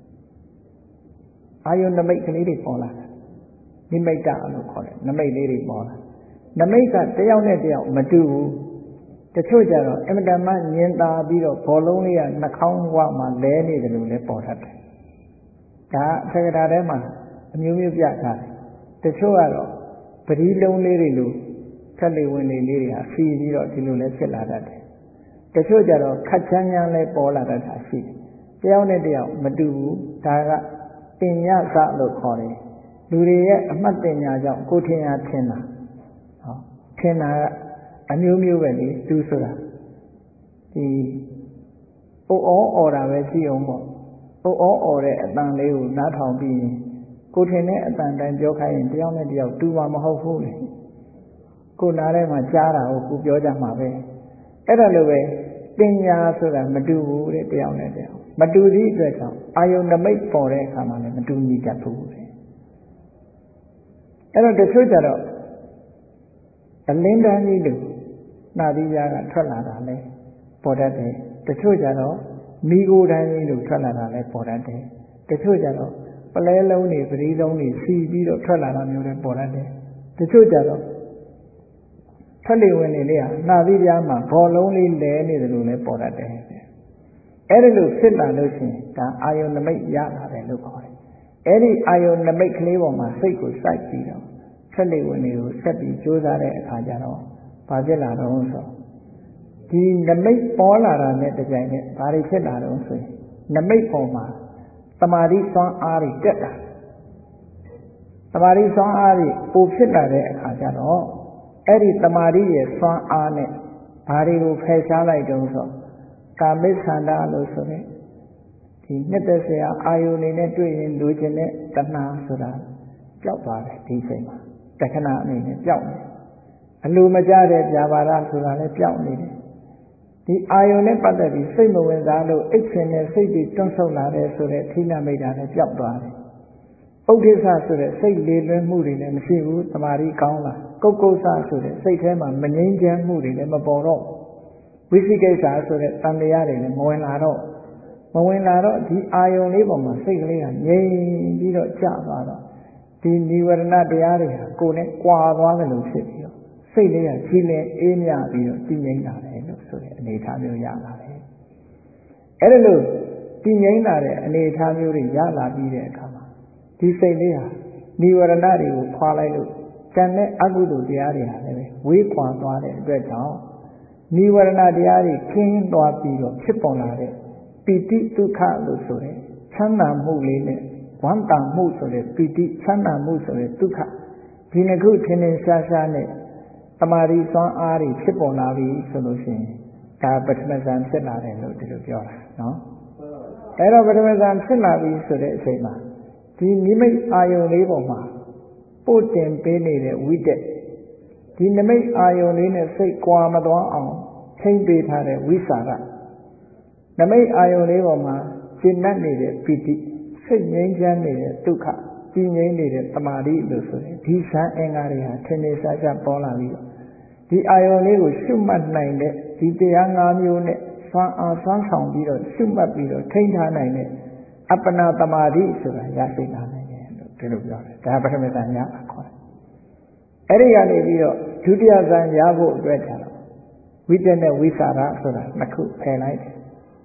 အာယုနမိတ်ကလေးတွေပေါ်လာတယ်နိမိတ်တလို့ခေါ်တယ်နမိတ်လေးတွေပေါ်လာနမိတ်ကတယောက်နဲ့တယောက်မတူဘူးတချို့ကြတော့အင်မတန်မှမြင်သာပြီးတော့ဘောလုံးလေးကနှာခေါင်းဝမှာလဲနေတယ်လို့လည်းပေါ်တတ်တယ်ဒါအထက်ကထာထဲမှာအမျိုးမျိုးပြထားတယ်တချို့ကတော့ပတိလုံးလေးတွေလိုထက်လေဝင်လေလေးတွေဟာဖီပြီးတော့ဒီလိုလည်းဖြစ်လာတတ်တယ်တချို့ကြတော့ခက်ချမ်းချမ်းလည်းပေါ်လာတတ်တာရှိတယ်တယောက်နဲ့တယောက်မတူဘူးဒါကပညာစလို့ခေါ်တယ်လူတွေရဲ့အမှတ်ပညာကြောင့်ကိုထင်ရထင်တာဟောထင်တာကအမျိုးမျိုးပဲလေသူဆိုတာဒီအိုဩအော်တာပဲရှိအောင်ပေါ့အိုဩအော်တဲ့အတန်လေးကိုနားထောင်ပြီးရင်ကိုထင်တဲ့အတန်တိုင်းပြောခိုင်းရင်တယောက်နဲ့တယောက်တူမှာမဟုတ်ဘူးလေကိုနားထဲမှာကြားတာကိုကိုပြောကြမှာပဲအဲ့ဒါလိုပဲပညာဆိုတာမတူဘူးတဲ့တယောက်နဲ့တယောက်မတူသည့်အတွက်ကြောင့်အာယုန်နမိတ်ပေါ်တဲ့အခါမှာလည်းမတူညီတတ်ဘူးတဲ့အဲ့တော့တချို့ကြတော့အလင်းတန်းကြီးလို့နှာသီးကြားကထွက်လာတာလဲပေါ်တတ်တယ်တချို့ကြတော့မိโกတန်းကြီးလို့ထွက်လာတာလဲပေါ်တတ်တယ်တချို့ကြတော့ပလဲလုံးတွေပရိလုံးတွေစီပြီးတော့ထွက်လာတာမျိုးတွေပေါ်တတ်တယ်တချို့ကြတော့ထွက်လေဝင်လေလေးဟာနှာသီးကြားမှာဘောလုံးလေးလဲနေတယ်လို့လဲပေါ်တတ်တယ်အဲ့ဒီလိုဖြစ်လာလို့ရှိရင်ဒါအာယုန်နမိတ်ရလာတယ်လို့ခေါ်တယ်အဲ့ဒီအာယုန်နမိတ်ကလေးပေါ်မှာစိတ်ကိုစိုက်ပြီးတော့ထွက်လေဝင်လေကိုဆက်ပြီးကြိုးစားတဲ့အခါကျတော့ဘာဖြစ်လာတော့ဆိုဒီနမိတ်ပေါ်လာတာနဲ့တကြိုင်နဲ့ဘာတွေဖြစ်လာတော့ဆိုရင်နမိတ်ပေါ်မှာသမာဓိစွမ်းအားတွေတက်တာသမာဓိစွမ်းအားတွေပိုဖြစ်လာတဲ့အခါကျတော့အဲ့ဒီသမာဓိရဲ့စွမ်းအားနဲ့ဘာတွေကိုဖယ်ရှားလိုက်တုံးဆိုကာမိသန္တာလို့ဆိုတဲ့ဒီနှစ်သက်စရာအာယုန်နေနဲ့တွေ့ရင်လိုချင်တဲ့တဏှာဆိုတာပျောက်သွားတယ်ဒီချိန်မှာတခဏအနေနဲ့ပျောက်နေအလိုမကျတဲ့ပြာပါဒဆိုတာလည်းပျောက်နေတယ်ဒီအာယုန်နဲ့ပတ်သက်ပြီးစိတ်မဝင်စားလို့အိတ်ချင်တဲ့စိတ်တွေတွန့်ဆုတ်လာတယ်ဆိုတဲ့ထိနာမိတ်တာလည်းပျောက်သွားတယ်ဥဒိစ္စဆိုတဲ့စိတ်လေလွှဲမှုတွေလည်းမရှိဘူးသမာဓိကောင်းလာကုတ်ကုတ်ဆဆိုတဲ့စိတ်ထဲမှာမငြိမ်းချမ်းမှုတွေလည်းမပေါ်တော့ဝိသိကိစ္စဆိုတဲ့တန်တရားတွေလည်းမဝင်လာတော့မဝင်လာတော့ဒီအာယုန်လေးပေါ်မှာစိတ်ကလေးကငြိမ်ပြီးတော့ကျသွားတော့ဒီနိဝရဏတရားတွေဟာကိုယ်နဲ့ကွာသွားတယ်လို့ဖြစ်ပြီးတော့စိတ်လေးကကြီးလင်အေးမြပြီးတော့တည်ငြိမ်လာတယ်လို့ဆိုတဲ့အနေအထားမျိုးရလာတယ်အဲ့ဒါလို့တည်ငြိမ်လာတဲ့အနေအထားမျိုးတွေရလာပြီးတဲ့အခါမှာဒီစိတ်လေးဟာနိဝရဏတွေကိုခွာလိုက်လို့ကျန်တဲ့အကုသိုလ်တရားတွေဟာလည်းဝေးခွာသွားတဲ့အတွက်ကြောင့်နိဝရဏတရားတွေခင်းသွားပြီးတော့ဖြစ်ပေါ်လာတဲ့ပီတိဒုက္ခလို့ဆိုတဲ့ချမ်းသာမှုလေးနဲ့ဝမ်းသာမှုဆိုတဲ့ပီတိချမ်းသာမှုဆိုတဲ့ဒုက္ခဒီနှစ်ခုထင်ထင်ရှားရှားနဲ့သမာဓိစွမ်းအားတွေဖြစ်ပေါ်လာပြီဆိုလို့ရှိရင်ဒါပထမဇန်ဖြစ်လာတယ်လို့ဒီလိုပြောတာနော်အဲ့တော့ပထမဇန်ဖြစ်လာပြီဆိုတဲ့အချိန်မှာဒီနိမိတ်အာယုန်လေးပေါ်မှာပို့တင်ပေးနေတဲ့ဝိတက်ဒီနိမိတ်အာယုန်လေးနဲ့စိတ်ကွာမသွားအောင်ထိမ့်ပေးထားတဲ့ဝိစာရနိမိတ်အာယုန်လေးပေါ်မှာရှင်းတတ်နေတဲ့ပီတိစိတ်ငြိမ်းချမ်းနေတဲ့ဒုက္ခကြည်ငြိမ်းနေတဲ့သမာဓိလို့ဆိုရင်ဒီဇန်အင်္ဂါတွေဟာထင်နေရှားရှားပေါ်လာပြီးတော့ဒီအာယုန်လေးကိုရှုမှတ်နိုင်တဲ့ဒီတရား၅မျိုးနဲ့စွမ်းအားစွမ်းဆောင်ပြီးတော့ရှုမှတ်ပြီးတော့ထိန်းထားနိုင်တဲ့အပ္ပနာသမာဓိဆိုတာရရှိလာနိုင်တယ်လို့ဒီလိုပြောတယ်ဒါပထမဇန်ရတာခေါ်တယ်အဲ့ဒီကနေပြီးတော့ဒုတိယဇန်ရဖို့အတွက်ကျတော့ဝိတက်နဲ့ဝိစာရဆိုတာနှစ်ခုဖယ်လိုက်တယ်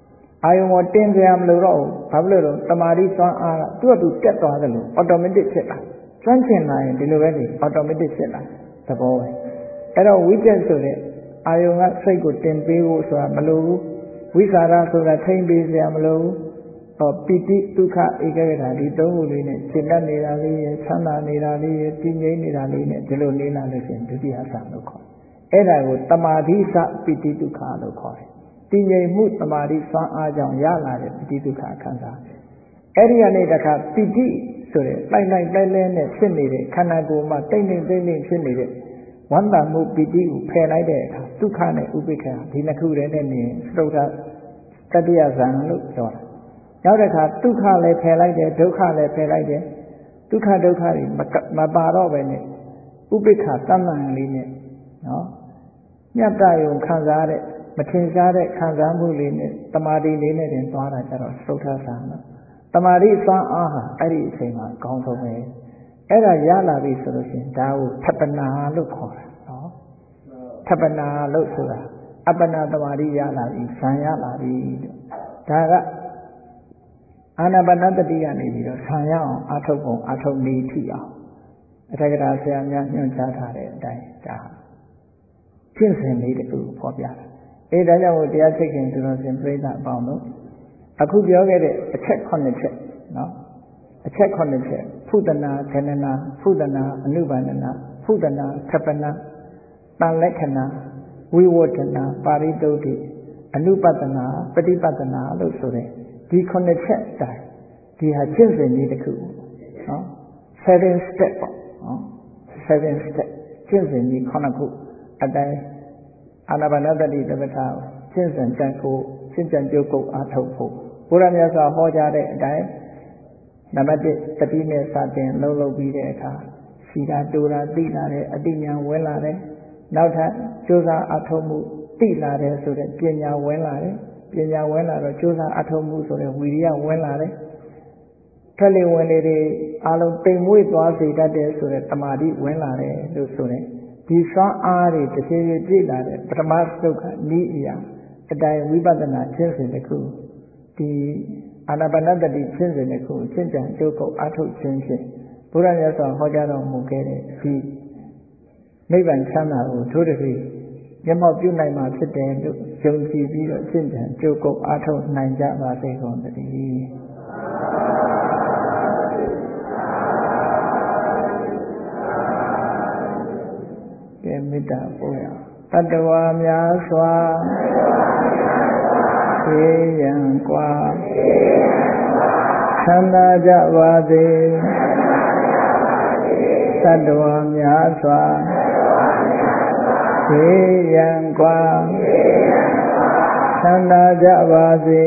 အာယုံကိုတင်စရာမလိုတော့ဘူးဘာဖြစ်လို့လဲတမာတိစွမ်းအားကသူ့အတူတက်သွားတယ်လို့ automatic ဖြစ်လာကျွမ်းကျင်လာရင်ဒီလိုပဲလေ automatic ဖြစ်လာသဘောပဲအဲ့တော့ဝိတက်ဆိုတဲ့အာယုံကစိတ်ကိုတင်ပေးဖို့ဆိုတာမလိုဘူးဝိသရာဆိုတာထိမ့်ပေးစရာမလိုဘူးဟောပိဋိဒုက္ခဧကဂတာဒီသုံးခုလေးနဲ့ရှင်းတတ်နေတာလေးရချမ်းသာနေတာလေးရတည်ငြိမ်နေတာလေးနဲ့ဒီလိုနေလာလို့ရှိရင်ဒုတိယဆံလို့ခေါ်အဲ့ဒါကိုတမာတိစပိဋိဒုက္ခလို့ခေါ်တယ်တည်ငြိမ်မှုတမာတိစွမ်းအားကြောင့်ရလာတဲ့ပိဋိဒုက္ခခံစားအဲ့ဒီကနေတခါပိဋိဆိုတဲ့လိုက်လိုက်လဲလဲနဲ့ဖြစ်နေတဲ့ခန္ဓာကိုယ်မှာတိတ်တိတ်တိတ်တိတ်ဖြစ်နေတဲ့ဝန္တာမှုပိဋိကိုဖယ်လိုက်တဲ့အခါဒုက္ခနဲ့ဥပိ္ပခာဒီနှစ်ခုတည်းနဲ့နေသရုပ်တတ္တိယဇံလို့ပြောတာနောက်တစ်ခါဒုက္ခလည်းဖယ်လိုက်တယ်ဒုက္ခလည်းဖယ်လိုက်တယ်ဒုက္ခဒုက္ခတွေမပါတော့ပဲနဲ့ဥပိ္ပခာတဏ္ဍာန်လေးနဲ့နော်ညတ္တယုံခံစားတဲ့မထင်ရှားတဲ့ခံစားမှုလေးနဲ့တမာတိလေးနဲ့တင်သွားတာကြတော့သုထဆံနော်တမာတိစွမ်းအားဟာအဲ့ဒီအချိန်မှာကောင်းဆုံးပဲအဲ့ဒါရလာပြီဆိုလို့ရှိရင်ဒါကိုထပ်ပနာလို့ခေါ်တာနော်ထပ်ပနာလို့ဆိုတာအပ္ပနာတမာတိရလာပြီဇံရလာပြီဒါကအာနာပါနတတိကနေပြီးတော့ဇံရအောင်အာထုတ်ပုံအာထုတ်နေထိအောင်အထက်ကရာဆရာများညွှန်ကြားထားတဲ့အတိုင်းဒါကျင့်စဉ်လေးတစ်ခုဖော်ပြတာအဲဒါကြောင့်တရားသိခင်သူတော်စင်ပြိဿအပေါင်းတို့အခုပြောခဲ့တဲ့အချက်ခုနှစ်ချက်နော်အချက်ခုနှစ်ချက်ဖုဒနာခဏနာဖုဒနာအနုပါဒနာဖုဒနာခပနာတန်လက္ခဏာဝိဝတ္တနာပါရိတုဒ္ဓိအနုပဒနာပฏิပဒနာလို့ဆိုတဲ့ဒီခုနှစ်ချက်တိုင်ဒီဟာကျင့်စဉ်ကြီးတစ်ခုနော် seven step ပေါ့နော် seven step ကျင့်စဉ်ကြီးခုနှစ်ခုအတိုင်းအာနာပါနတတိတပဋ္ဌာန်ကျင့်စဉ်ကြံဖို့ရှင်းကြံကြိုးကုပ်အားထုတ်ဖို့ဘုရားမြတ်စွာဟောကြားတဲ့အတိုင်းနံပါတ်တစ်တတိနဲ့စတင်လှုပ်လှုပ်ပြီးတဲ့အခါစီတာတူတာသိလာတဲ့အတိညာဝင်လာတယ်နောက်ထပ်ကြိုးစားအားထုတ်မှုသိလာတယ်ဆိုတဲ့ပညာဝင်လာတယ်ပညာဝင်လာတော့ကြိုးစားအားထုတ်မှုဆိုတဲ့ဝိရိယဝင်လာတယ်ထက်လေဝင်လေတွေအားလုံးတိမ်မွေ့သွားစေတတ်တယ်ဆိုတဲ့တမာတိဝင်လာတယ်လို့ဆိုတဲ့ဒီစွမ်းအားတွေတစ်ဖြည်းဖြည်းပြည့်လာတဲ့ပထမသုတ်ကဤအရာအတိုင်းဝိပဿနာကျင့်စဉ်တစ်ခုဒီအာနာပါနတတိကျင့်စဉ်တစ်ခုကျင့်ကြံကြိုးကုပ်အားထုတ်ခြင်းဖြင့်ဘုရားမြတ်စွာဟောကြားတော်မူခဲ့တဲ့ဒီနိဗ္ဗာန်ချမ်းသာကိုထိုးတည်းမျက်မှောက်ပြုနိုင်မှာဖြစ်တယ်လို့ယုံကြည်ပြီးတော့ကျင့်ကြံကြိုးကုပ်အားထုတ်နိုင်ကြပါစေကုန်သတည်းကဲမေတ္တာပို့ရတတ္တဝါများစွာသေရန်กว่าသန္တာကြပါစေတတ္တဝါများစွာသေရန်กว่าသန္တာကြပါစေ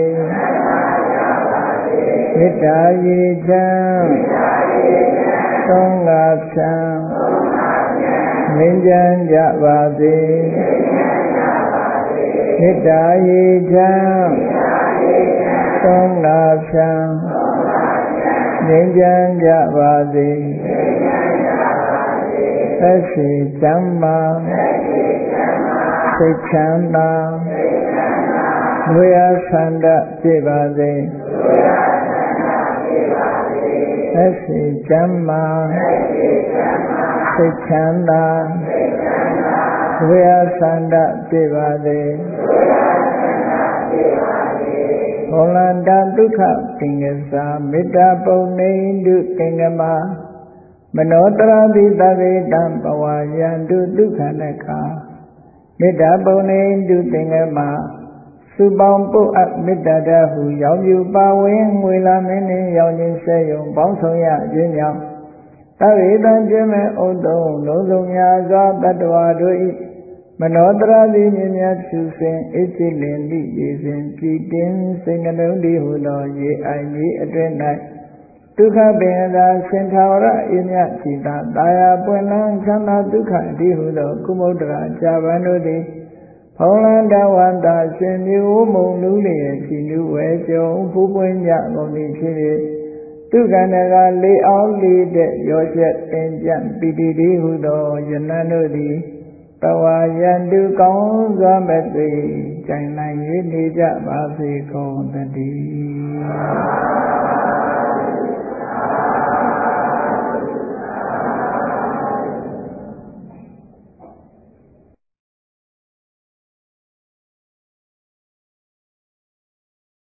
မေတ္တာရေချမ်းသုံးငါဖြံငြိမ်းချမ်းကြပါစေမေတ္တာရေချမ်းသုံးငါဖြံငြိမ်းချမ်းကြပါစေသက်ရှိချမ်းသာစိတ်ချမ်းသာဝိယာဆန္ဒပြည့်ပါစေသက်ရှိချမ်းသာစိတ်ချမ်းသာဝိယာဆန္ဒပြည့်ပါစေဘောလန္တဒုက္ခသင်္ကစာမေတ္တာပုံနေတုသင်္ကမမနောတရာတိသဗေတံဘဝယန္တုဒုက္ခနခာမေတ္တာပုံနေတုသင်္ကမစုပေါင်းပုတ်အပ်မေတ္တာတဟုရောင်ပြူပါဝင်ငွေလာမင်းနှင့်ရောင်ခြင်းဆဲယုံပေါင်းဆောင်ရခြင်းကြောင့်သဗေတံကျင့်မဲ့ဥဒ္ဒုံလုံးစုံများစွာတတ္တဝါတို့၏မနောတရာတိမြင်များဖြူစင်အစ်စ်လင်သည့်ရေစဉ်ကြည်တင်းစိတ်နှလုံးတည်ဟုသောရေအိုင်ကြီးအတွင်၌ဒုက္ခပင်သာစင်ထာဝရအေမြจิตာတာယာပွင့်လန်းချမ်းသာဒုက္ခတည်ဟုသောကုမုဒ္ဒရာကြာပန်တို့သည်ဖုံးလန်းတဝန္တာရှင်မျိုးမုံလူလျက်ကြည်နူးဝဲကြုံဖူးပွင့်ကြကုန်သည်ဖြစ်၍ဒုက္ခနကလေးအောင်လေးတဲ့ရောချက်အင်ကြံပီတိတည်ဟုသောယနန်တို့သည်တဝါယံတုကောင်းစွာမသိကြိုင်နိုင်၍နေကြပါစေကုန်သတည်း